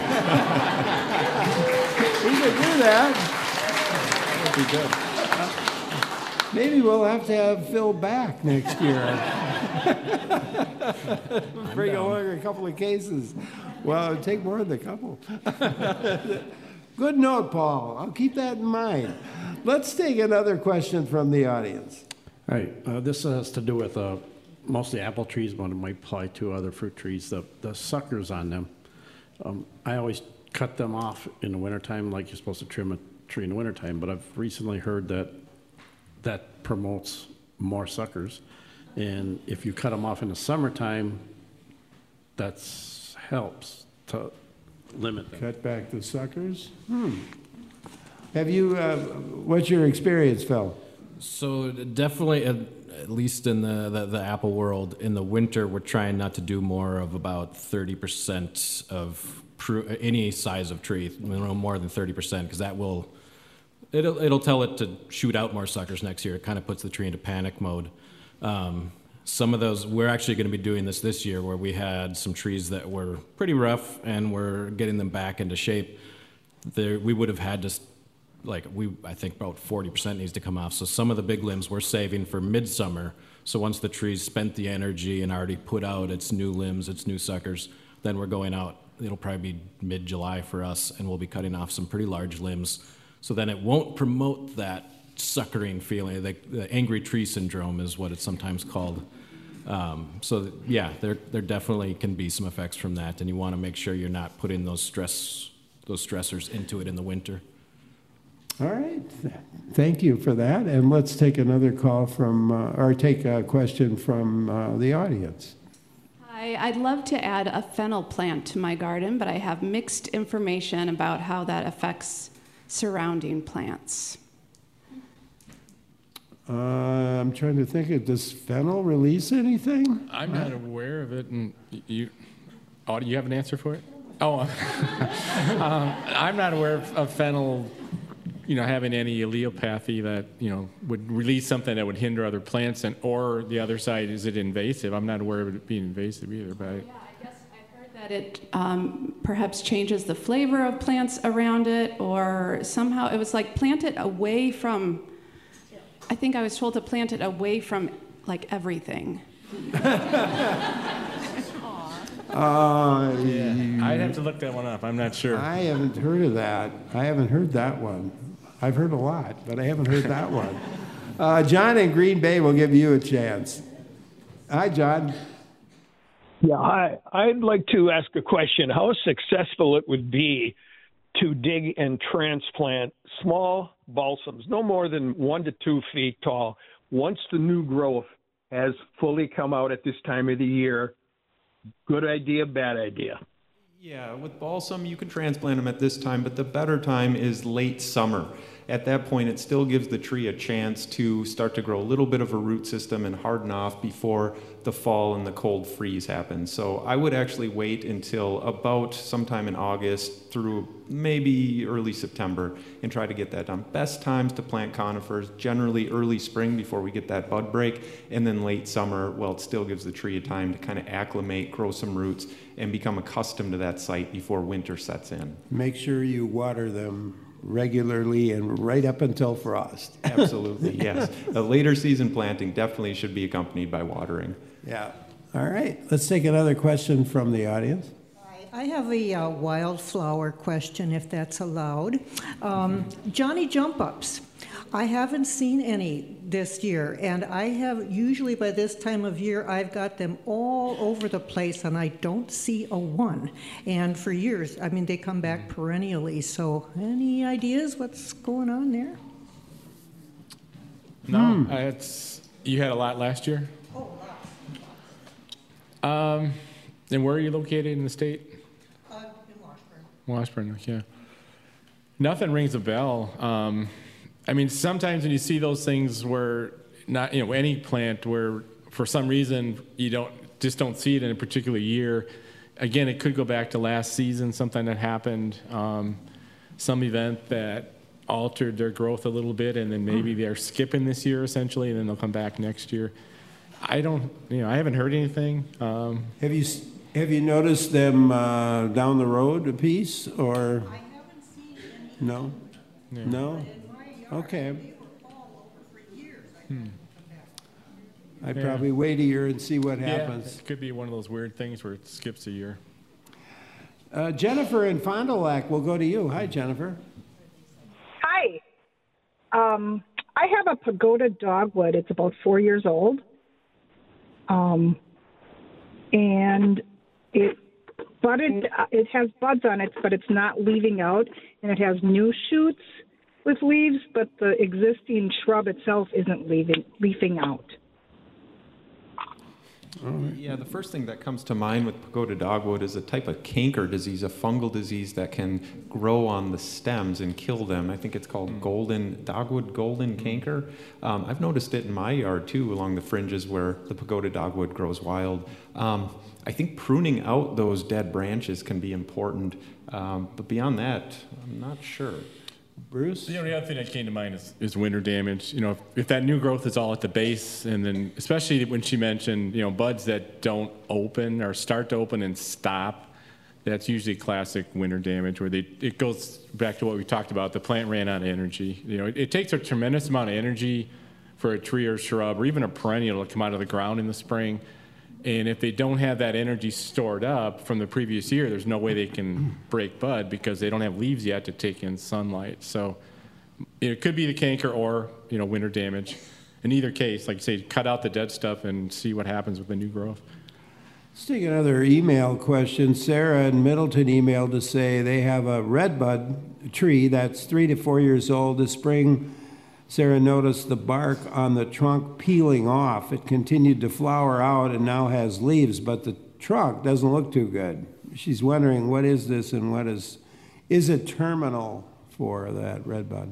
could do that. That would be good. Maybe we'll have to have Phil back next year. Bring along a couple of cases. Well, it'd take more than a couple. Good note, Paul. I'll keep that in mind. Let's take another question from the audience. All right. This has to do with mostly apple trees, but it might apply to other fruit trees. The suckers on them, I always cut them off in the wintertime, like you're supposed to trim a tree in the wintertime, but I've recently heard that promotes more suckers. And if you cut them off in the summertime, that helps to limit them. Cut back the suckers? Have you, what's your experience, Phil? So definitely, at least in the apple world, in the winter, we're trying not to do more of about 30% of any size of tree, no more than 30%, because that it'll tell it to shoot out more suckers next year. It kind of puts the tree into panic mode. Some of those, we're actually going to be doing this year, where we had some trees that were pretty rough and we're getting them back into shape. We would have had to, I think about 40% needs to come off. So some of the big limbs we're saving for midsummer. So once the tree's spent the energy and already put out its new limbs, its new suckers, then we're going out. It'll probably be mid-July for us, and we'll be cutting off some pretty large limbs. So then it won't promote that suckering feeling. The angry tree syndrome is what it's sometimes called. So yeah, there definitely can be some effects from that, and you want to make sure you're not putting those stressors into it in the winter. All right. Thank you for that. And let's take another call or take a question from the audience. Hi, I'd love to add a fennel plant to my garden, but I have mixed information about how that affects surrounding plants. I'm trying to think, does fennel release anything? I'm not aware of it. And you have an answer for it? Oh, I'm not aware of fennel, having any allelopathy that, would release something that would hinder other plants, or the other side, is it invasive? I'm not aware of it being invasive either. But I guess I've heard that it perhaps changes the flavor of plants around it, or somehow it was like plant it away from, I think I was told to plant it away from everything. I'd have to look that one up. I'm not sure. I haven't heard of that. I haven't heard that one. I've heard a lot, but I haven't heard that one. John in Green Bay will give you a chance. Hi, John. Yeah, hi. I'd like to ask a question. How successful it would be to dig and transplant small balsams, no more than 1 to 2 feet tall, once the new growth has fully come out at this time of the year? Good idea, bad idea? Yeah, with balsam, you can transplant them at this time, but the better time is late summer. at that point, it still gives the tree a chance to start to grow a little bit of a root system and harden off before the fall and the cold freeze happens. So I would actually wait until about sometime in August through maybe early September and try to get that done. Best times to plant conifers, generally early spring before we get that bud break, and then late summer, well, it still gives the tree a time to kind of acclimate, grow some roots, and become accustomed to that site before winter sets in. Make sure you water them regularly and right up until frost. Absolutely, yes. A later season planting definitely should be accompanied by watering. Yeah. All right. Let's take another question from the audience. I have a wildflower question, if that's allowed. Johnny jump-ups. I haven't seen any this year, and I have, usually by this time of year, I've got them all over the place, and I don't see a one. And for years, I mean, they come back perennially, so any ideas what's going on there? No, you had a lot last year? Oh, wow. And where are you located in the state? In Washburn. Washburn, yeah. Nothing rings a bell. I mean, sometimes when you see those things where not, any plant where for some reason you don't see it in a particular year. Again, it could go back to last season, something that happened, some event that altered their growth a little bit, and then maybe they're skipping this year essentially, and then they'll come back next year. I haven't heard anything. Have you noticed them down the road a piece, or? I haven't seen any. No? Yeah. No? Okay. I'd probably wait a year and see what happens. Yeah, it could be one of those weird things where it skips a year. Jennifer in Fond du Lac, we'll go to you. Hi, Jennifer. Hi. I have a pagoda dogwood. It's about 4 years old. And it has buds on it, but it's not leaving out, and it has new shoots with leaves, but the existing shrub itself isn't leafing out. Yeah, the first thing that comes to mind with pagoda dogwood is a type of canker disease, a fungal disease that can grow on the stems and kill them. I think it's called dogwood golden canker. I've noticed it in my yard too, along the fringes where the pagoda dogwood grows wild. I think pruning out those dead branches can be important, but beyond that, I'm not sure. Bruce? The only other thing that came to mind is winter damage. If that new growth is all at the base, and then especially when she mentioned, buds that don't open or start to open and stop, that's usually classic winter damage where it goes back to what we talked about. The plant ran out of energy. It takes a tremendous amount of energy for a tree or shrub or even a perennial to come out of the ground in the spring. And if they don't have that energy stored up from the previous year, there's no way they can break bud because they don't have leaves yet to take in sunlight. So it could be the canker or, winter damage. In either case, like you say, cut out the dead stuff and see what happens with the new growth. Let's take another email question. Sarah in Middleton emailed to say they have a redbud tree that's 3 to 4 years old. This spring, Sarah noticed the bark on the trunk peeling off. It continued to flower out and now has leaves, but the trunk doesn't look too good. She's wondering, what is this and is it terminal for that redbud?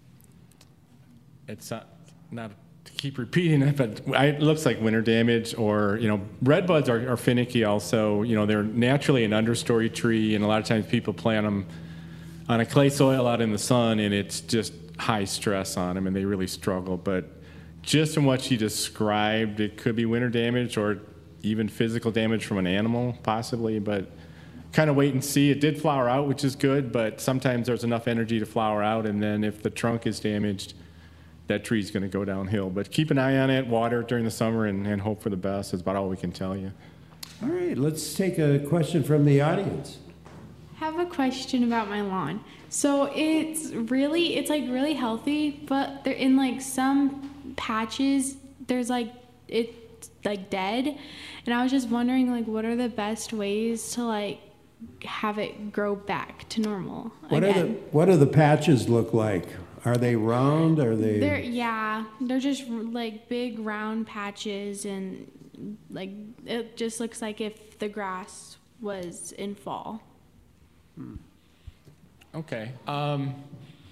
It's not to keep repeating it, but it looks like winter damage or, redbuds are finicky also. They're naturally an understory tree, and a lot of times people plant them on a clay soil out in the sun, and it's just high stress on them and they really struggle. But just from what she described, it could be winter damage or even physical damage from an animal possibly, but kind of wait and see. It did flower out, which is good, but sometimes there's enough energy to flower out, and then if the trunk is damaged, that tree's going to go downhill. But keep an eye on it, water it during the summer, and hope for the best is about all we can tell you. All right, let's take a question from the audience. I have a question about my lawn. So it's really healthy, but there in some patches there's it's dead, and I was just wondering what are the best ways to have it grow back to normal again? What do the patches look like? Are they round? Are they? They're just big round patches, and it just looks like if the grass was in fall. Okay.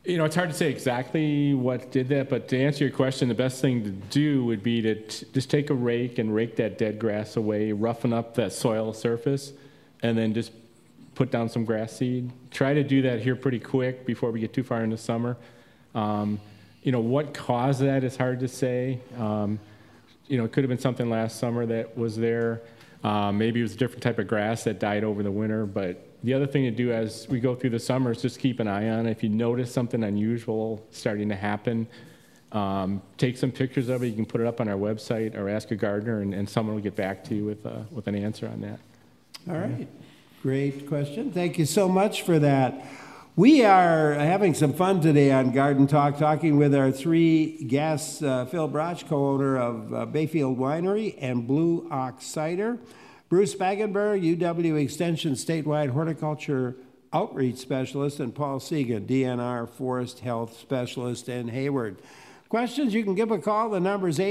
You know, it's hard to say exactly what did that, but to answer your question, the best thing to do would be to just take a rake and rake that dead grass away, roughen up that soil surface, and then just put down some grass seed. Try to do that here pretty quick before we get too far into summer. You know, what caused that is hard to say. You know, it could have been something last summer that was there. Maybe it was a different type of grass that died over the winter, but the other thing to do as we go through the summer is just keep an eye on it. If you notice something unusual starting to happen, take some pictures of it. You can put it up on our website or ask a gardener, and someone will get back to you with an answer on that. All right. Great question. Thank you so much for that. We are having some fun today on Garden Talk, talking with our three guests, Phil Broch, co-owner of Bayfield Winery and Blue Ox Cider, Bruce Spagenberg, UW Extension statewide horticulture outreach specialist, and Paul Segan, DNR forest health specialist in Hayward. Questions, you can give a call. The number is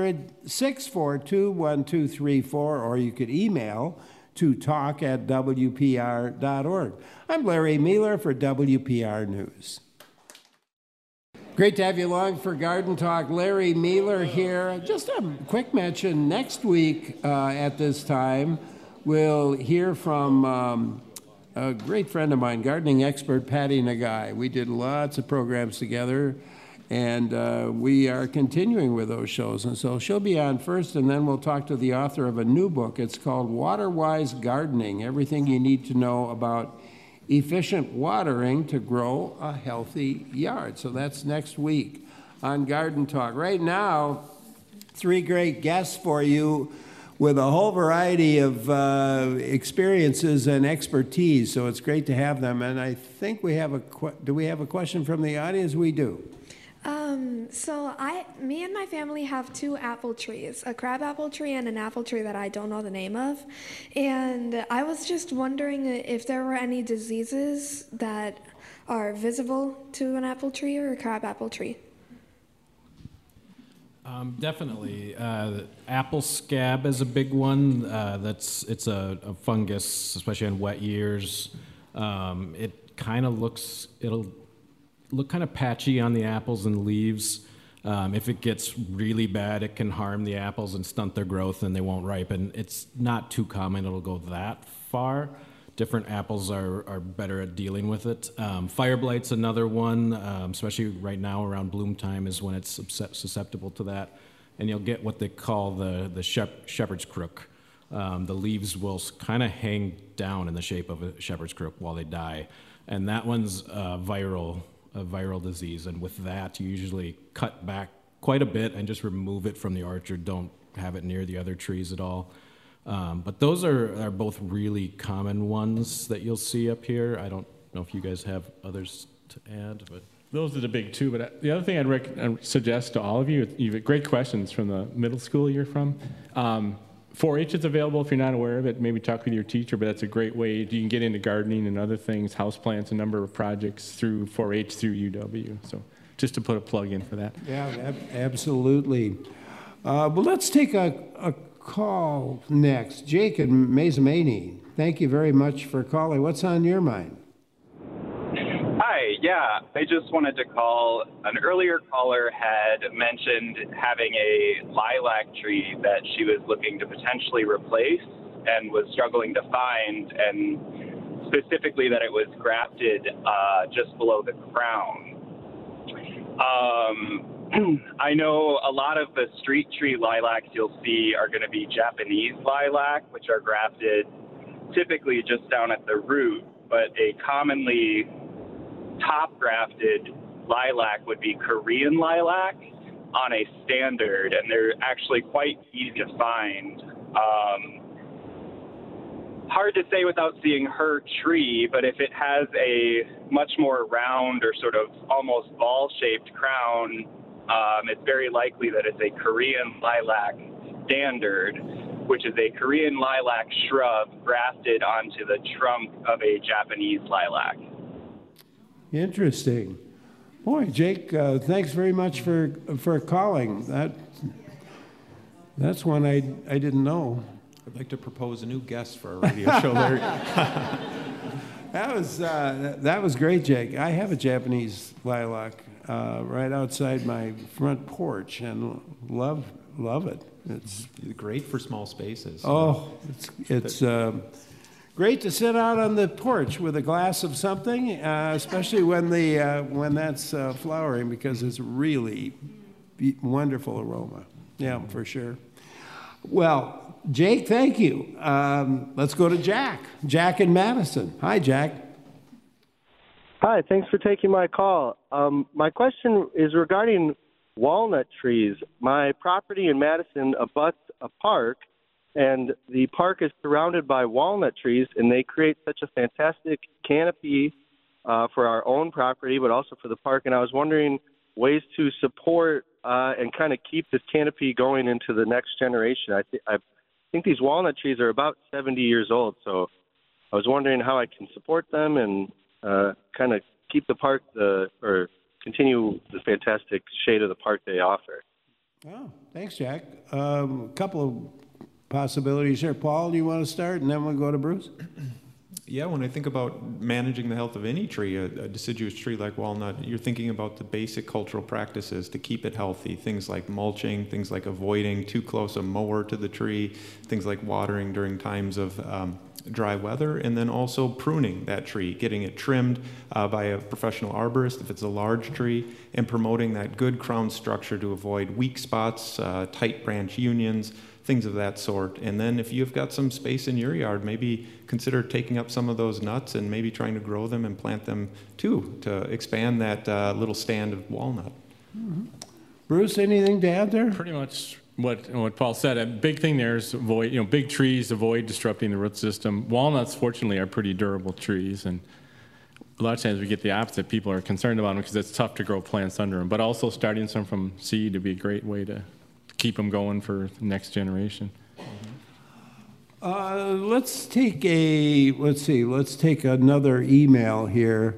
800-642-1234, or you could email to talk@wpr.org. I'm Larry Mealer for WPR News. Great to have you along for Garden Talk. Larry Mealer here. Just a quick mention, next week at this time, we'll hear from a great friend of mine, gardening expert Patty Nagai. We did lots of programs together, and we are continuing with those shows. And so she'll be on first, and then we'll talk to the author of a new book. It's called Water-Wise Gardening, Everything You Need to Know About Efficient Watering to Grow a Healthy Yard. So that's next week on Garden Talk. Right now, three great guests for you with a whole variety of experiences and expertise. So it's great to have them. And I think we have do we have a question from the audience? We do. So me and my family have two apple trees, a crab apple tree and an apple tree that I don't know the name of. And I was just wondering if there were any diseases that are visible to an apple tree or a crab apple tree. Definitely. Apple scab is a big one. It's a fungus, especially on wet years. It kind of it'll look kind of patchy on the apples and leaves. If it gets really bad, it can harm the apples and stunt their growth, and they won't ripen. It's not too common it'll go that far. Different apples are better at dealing with it. Fire blight's another one, especially right now around bloom time is when it's susceptible to that. And you'll get what they call the shepherd's crook. The leaves will kind of hang down in the shape of a shepherd's crook while they die. And that one's a viral disease. And with that, you usually cut back quite a bit and just remove it from the orchard. Don't have it near the other trees at all. But those are both really common ones that you'll see up here. I don't know if you guys have others to add, but those are the big two. But the other thing I'd suggest to all of you, you've got great questions from the middle school you're from. 4-H is available if you're not aware of it. Maybe talk with your teacher, but that's a great way. You can get into gardening and other things, houseplants, a number of projects through 4-H through UW. So just to put a plug in for that. Yeah, absolutely. Well, let's take a call next. Jake in Mazomanie, thank you very much for calling. What's on your mind? Hi, yeah, I just wanted to call. An earlier caller had mentioned having a lilac tree that she was looking to potentially replace and was struggling to find, and specifically that it was grafted just below the crown. I know a lot of the street tree lilacs you'll see are going to be Japanese lilac, which are grafted typically just down at the root, but a commonly top-grafted lilac would be Korean lilac on a standard, and they're actually quite easy to find. Hard to say without seeing her tree, but if it has a much more round or sort of almost ball-shaped crown, it's very likely that it's a Korean lilac standard, which is a Korean lilac shrub grafted onto the trunk of a Japanese lilac. Interesting. Boy, Jake, thanks very much for calling. That's one I didn't know. I'd like to propose a new guest for our radio show, Larry. That was great, Jake. I have a Japanese lilac right outside my front porch, and love it. It's great for small spaces. Oh, it's great to sit out on the porch with a glass of something, especially when that's flowering, because it's really wonderful aroma. Yeah, for sure. Well, Jake, thank you. Let's go to Jack. Jack in Madison. Hi, Jack. Hi, thanks for taking my call. My question is regarding walnut trees. My property in Madison abuts a park, and the park is surrounded by walnut trees, and they create such a fantastic canopy for our own property, but also for the park. And I was wondering ways to support and kind of keep this canopy going into the next generation. I think these walnut trees are about 70 years old, so I was wondering how I can support them and kind of keep the park or continue the fantastic shade of the park they offer. Oh, thanks, Jack. A couple of possibilities here. Paul, do you want to start, and then we'll go to Bruce? Yeah, when I think about managing the health of any tree, a deciduous tree like walnut, you're thinking about the basic cultural practices to keep it healthy. Things like mulching, things like avoiding too close a mower to the tree, things like watering during times of dry weather, and then also pruning that tree, getting it trimmed by a professional arborist if it's a large tree, and promoting that good crown structure to avoid weak spots, tight branch unions, things of that sort. And then if you've got some space in your yard, maybe consider taking up some of those nuts and maybe trying to grow them and plant them too to expand that little stand of walnut. Mm-hmm. Bruce, anything to add there? Pretty much what Paul said. A big thing there is avoid, big trees, avoid disrupting the root system. Walnuts, fortunately, are pretty durable trees, and a lot of times we get the opposite. People are concerned about them because it's tough to grow plants under them. But also starting some from seed would be a great way to keep them going for the next generation. Let's take another email here.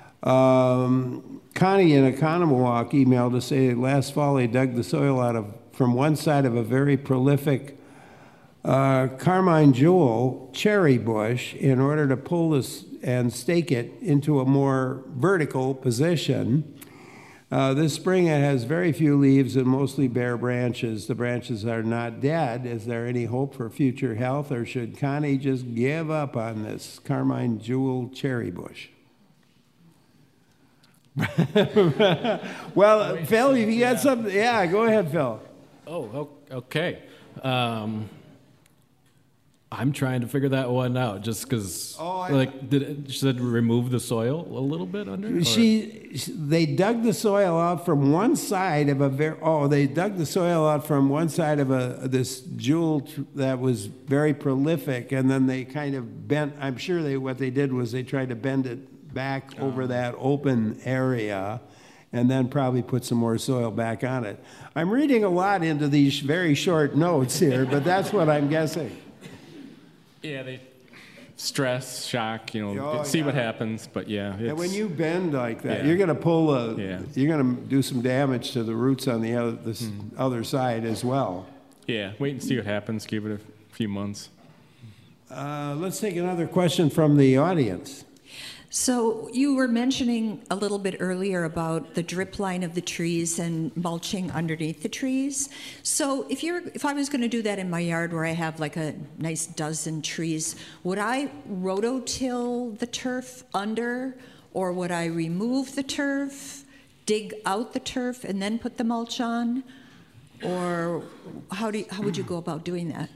Connie in Economowalk emailed to say last fall they dug the soil from one side of a very prolific Carmine Jewel cherry bush in order to pull this and stake it into a more vertical position. This spring it has very few leaves and mostly bare branches. The branches are not dead. Is there any hope for future health, or should Connie just give up on this Carmine Jewel cherry bush? Well, Phil, if you got something, yeah, go ahead, Phil. Oh, okay. I'm trying to figure that one out, just because, she said remove the soil a little bit under? They dug the soil out from one side of this jewel that was very prolific, and then they kind of bent, I'm sure what they did was they tried to bend it back over that open area, and then probably put some more soil back on it. I'm reading a lot into these very short notes here, but that's what I'm guessing. Yeah, they stress, shock, see what happens, but yeah. And when you bend like that, you're going to you're going to do some damage to the roots on the other side as well. Yeah, wait and see what happens, give it a few months. Let's take another question from the audience. So you were mentioning a little bit earlier about the drip line of the trees and mulching underneath the trees. So if I was going to do that in my yard where I have like a nice dozen trees, would I rototill the turf under, or would I remove the turf, dig out the turf, and then put the mulch on? Or how would you go about doing that?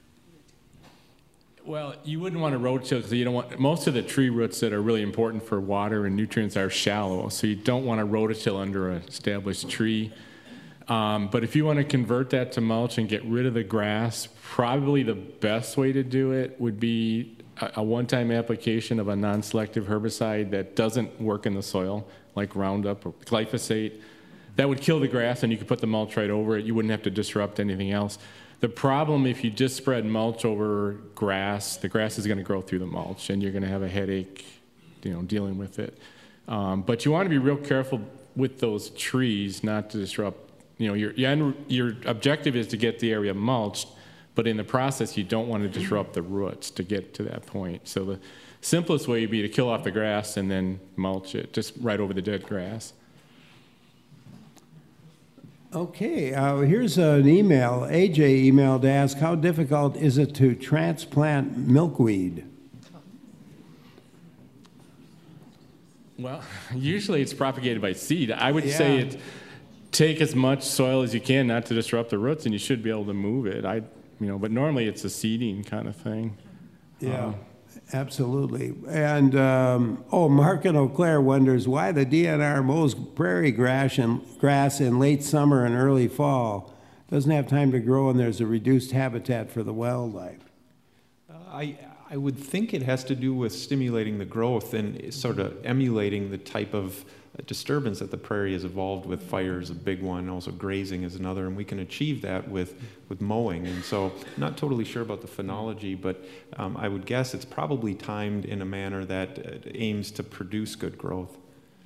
Well, you wouldn't want to rototill because you don't want, most of the tree roots that are really important for water and nutrients are shallow, so you don't want to rototill under an established tree. But if you want to convert that to mulch and get rid of the grass, probably the best way to do it would be a one-time application of a non-selective herbicide that doesn't work in the soil, like Roundup or glyphosate. That would kill the grass, and you could put the mulch right over it. You wouldn't have to disrupt anything else. The problem, if you just spread mulch over grass, the grass is going to grow through the mulch, and you're going to have a headache, dealing with it. But you want to be real careful with those trees, not to disrupt. Your objective is to get the area mulched, but in the process, you don't want to disrupt the roots to get to that point. So simplest way would be to kill off the grass and then mulch it, just right over the dead grass. Okay, here's an email. AJ emailed to ask, how difficult is it to transplant milkweed? Well, usually it's propagated by seed. I would say take as much soil as you can not to disrupt the roots, and you should be able to move it. But normally it's a seeding kind of thing. Yeah, absolutely. And, Mark in Eau Claire wonders why the DNR mows prairie grass in late summer and early fall. Doesn't have time to grow, and there's a reduced habitat for the wildlife. I would think it has to do with stimulating the growth and sort of emulating the type of disturbance that the prairie has evolved with. Fire is a big one, also grazing is another, and we can achieve that with mowing. And so I'm not totally sure about the phenology, but I would guess it's probably timed in a manner that aims to produce good growth.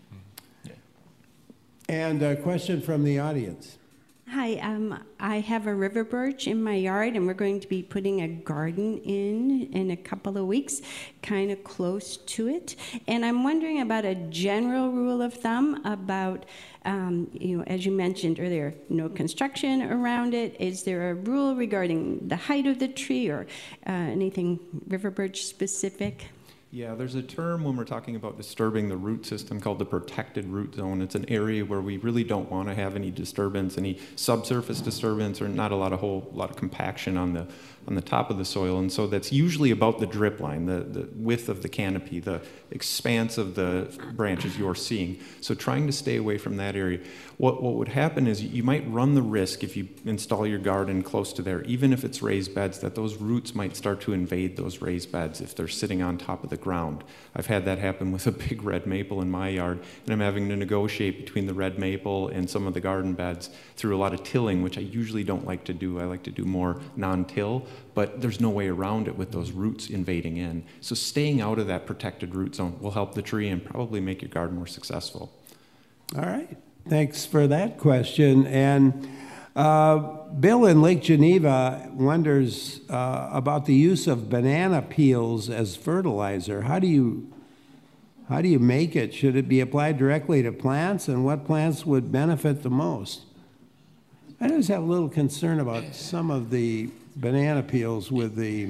And a question from the audience. Hi, I have a river birch in my yard, and we're going to be putting a garden in a couple of weeks, kind of close to it. And I'm wondering about a general rule of thumb about, as you mentioned earlier, no construction around it. Is there a rule regarding the height of the tree or anything river birch specific? Yeah, there's a term when we're talking about disturbing the root system called the protected root zone. It's an area where we really don't want to have any disturbance, any subsurface disturbance, or not a whole lot of compaction on the top of the soil. And so that's usually about the drip line, the width of the canopy, the expanse of the branches you're seeing. So trying to stay away from that area. What would happen is you might run the risk if you install your garden close to there, even if it's raised beds, that those roots might start to invade those raised beds if they're sitting on top of the ground. I've had that happen with a big red maple in my yard, and I'm having to negotiate between the red maple and some of the garden beds through a lot of tilling, which I usually don't like to do. I like to do more non-till, but there's no way around it with those roots invading in. So staying out of that protected root zone will help the tree and probably make your garden more successful. All right. Thanks for that question. And Bill in Lake Geneva wonders about the use of banana peels as fertilizer. How do you make it? Should it be applied directly to plants, and what plants would benefit the most? I just have a little concern about some of the banana peels with the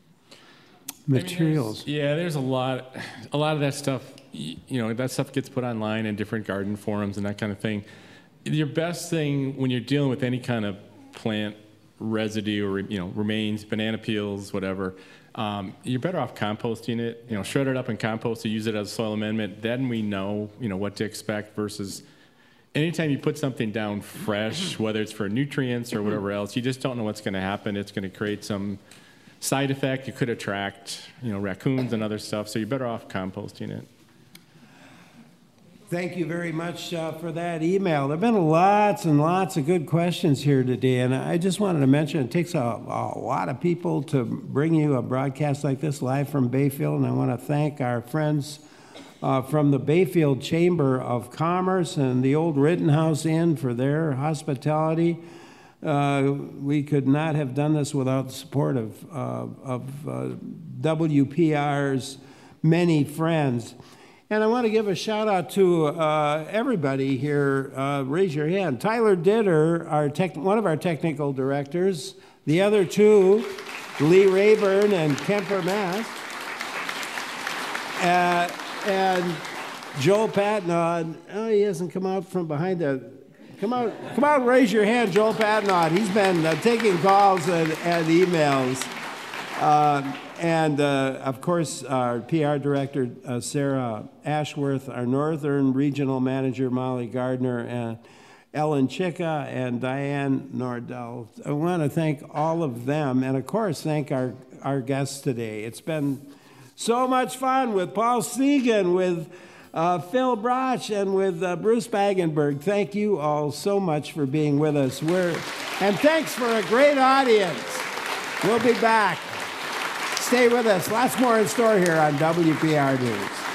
materials. There's a lot of that stuff. That stuff gets put online in different garden forums and that kind of thing. Your best thing when you're dealing with any kind of plant residue or remains, banana peels, whatever, you're better off composting it. Shred it up and compost it, use it as a soil amendment. Then we know what to expect versus anytime you put something down fresh, whether it's for nutrients or whatever else, you just don't know what's going to happen. It's going to create some side effect. You could attract raccoons and other stuff. So you're better off composting it. Thank you very much for that email. There have been lots and lots of good questions here today, and I just wanted to mention it takes a lot of people to bring you a broadcast like this live from Bayfield, and I want to thank our friends from the Bayfield Chamber of Commerce and the Old Rittenhouse Inn for their hospitality. We could not have done this without the support of WPR's many friends. And I want to give a shout out to everybody here. Raise your hand. Tyler Ditter, one of our technical directors. The other two, Lee Rayburn and Kemper Mass. And Joel Patnaud. Oh, he hasn't come out from behind the... Come out, raise your hand, Joel Patnaud. He's been taking calls and emails. And of course, our PR director, Sarah Ashworth, our Northern Regional Manager, Molly Gardner, and Ellen Chicka, and Diane Nordell. I want to thank all of them, and of course, thank our guests today. It's been so much fun with Paul Stegan, with Phil Broch, and with Bruce Bagenberg. Thank you all so much for being with us. And thanks for a great audience. We'll be back. Stay with us. Lots more in store here on WPR News.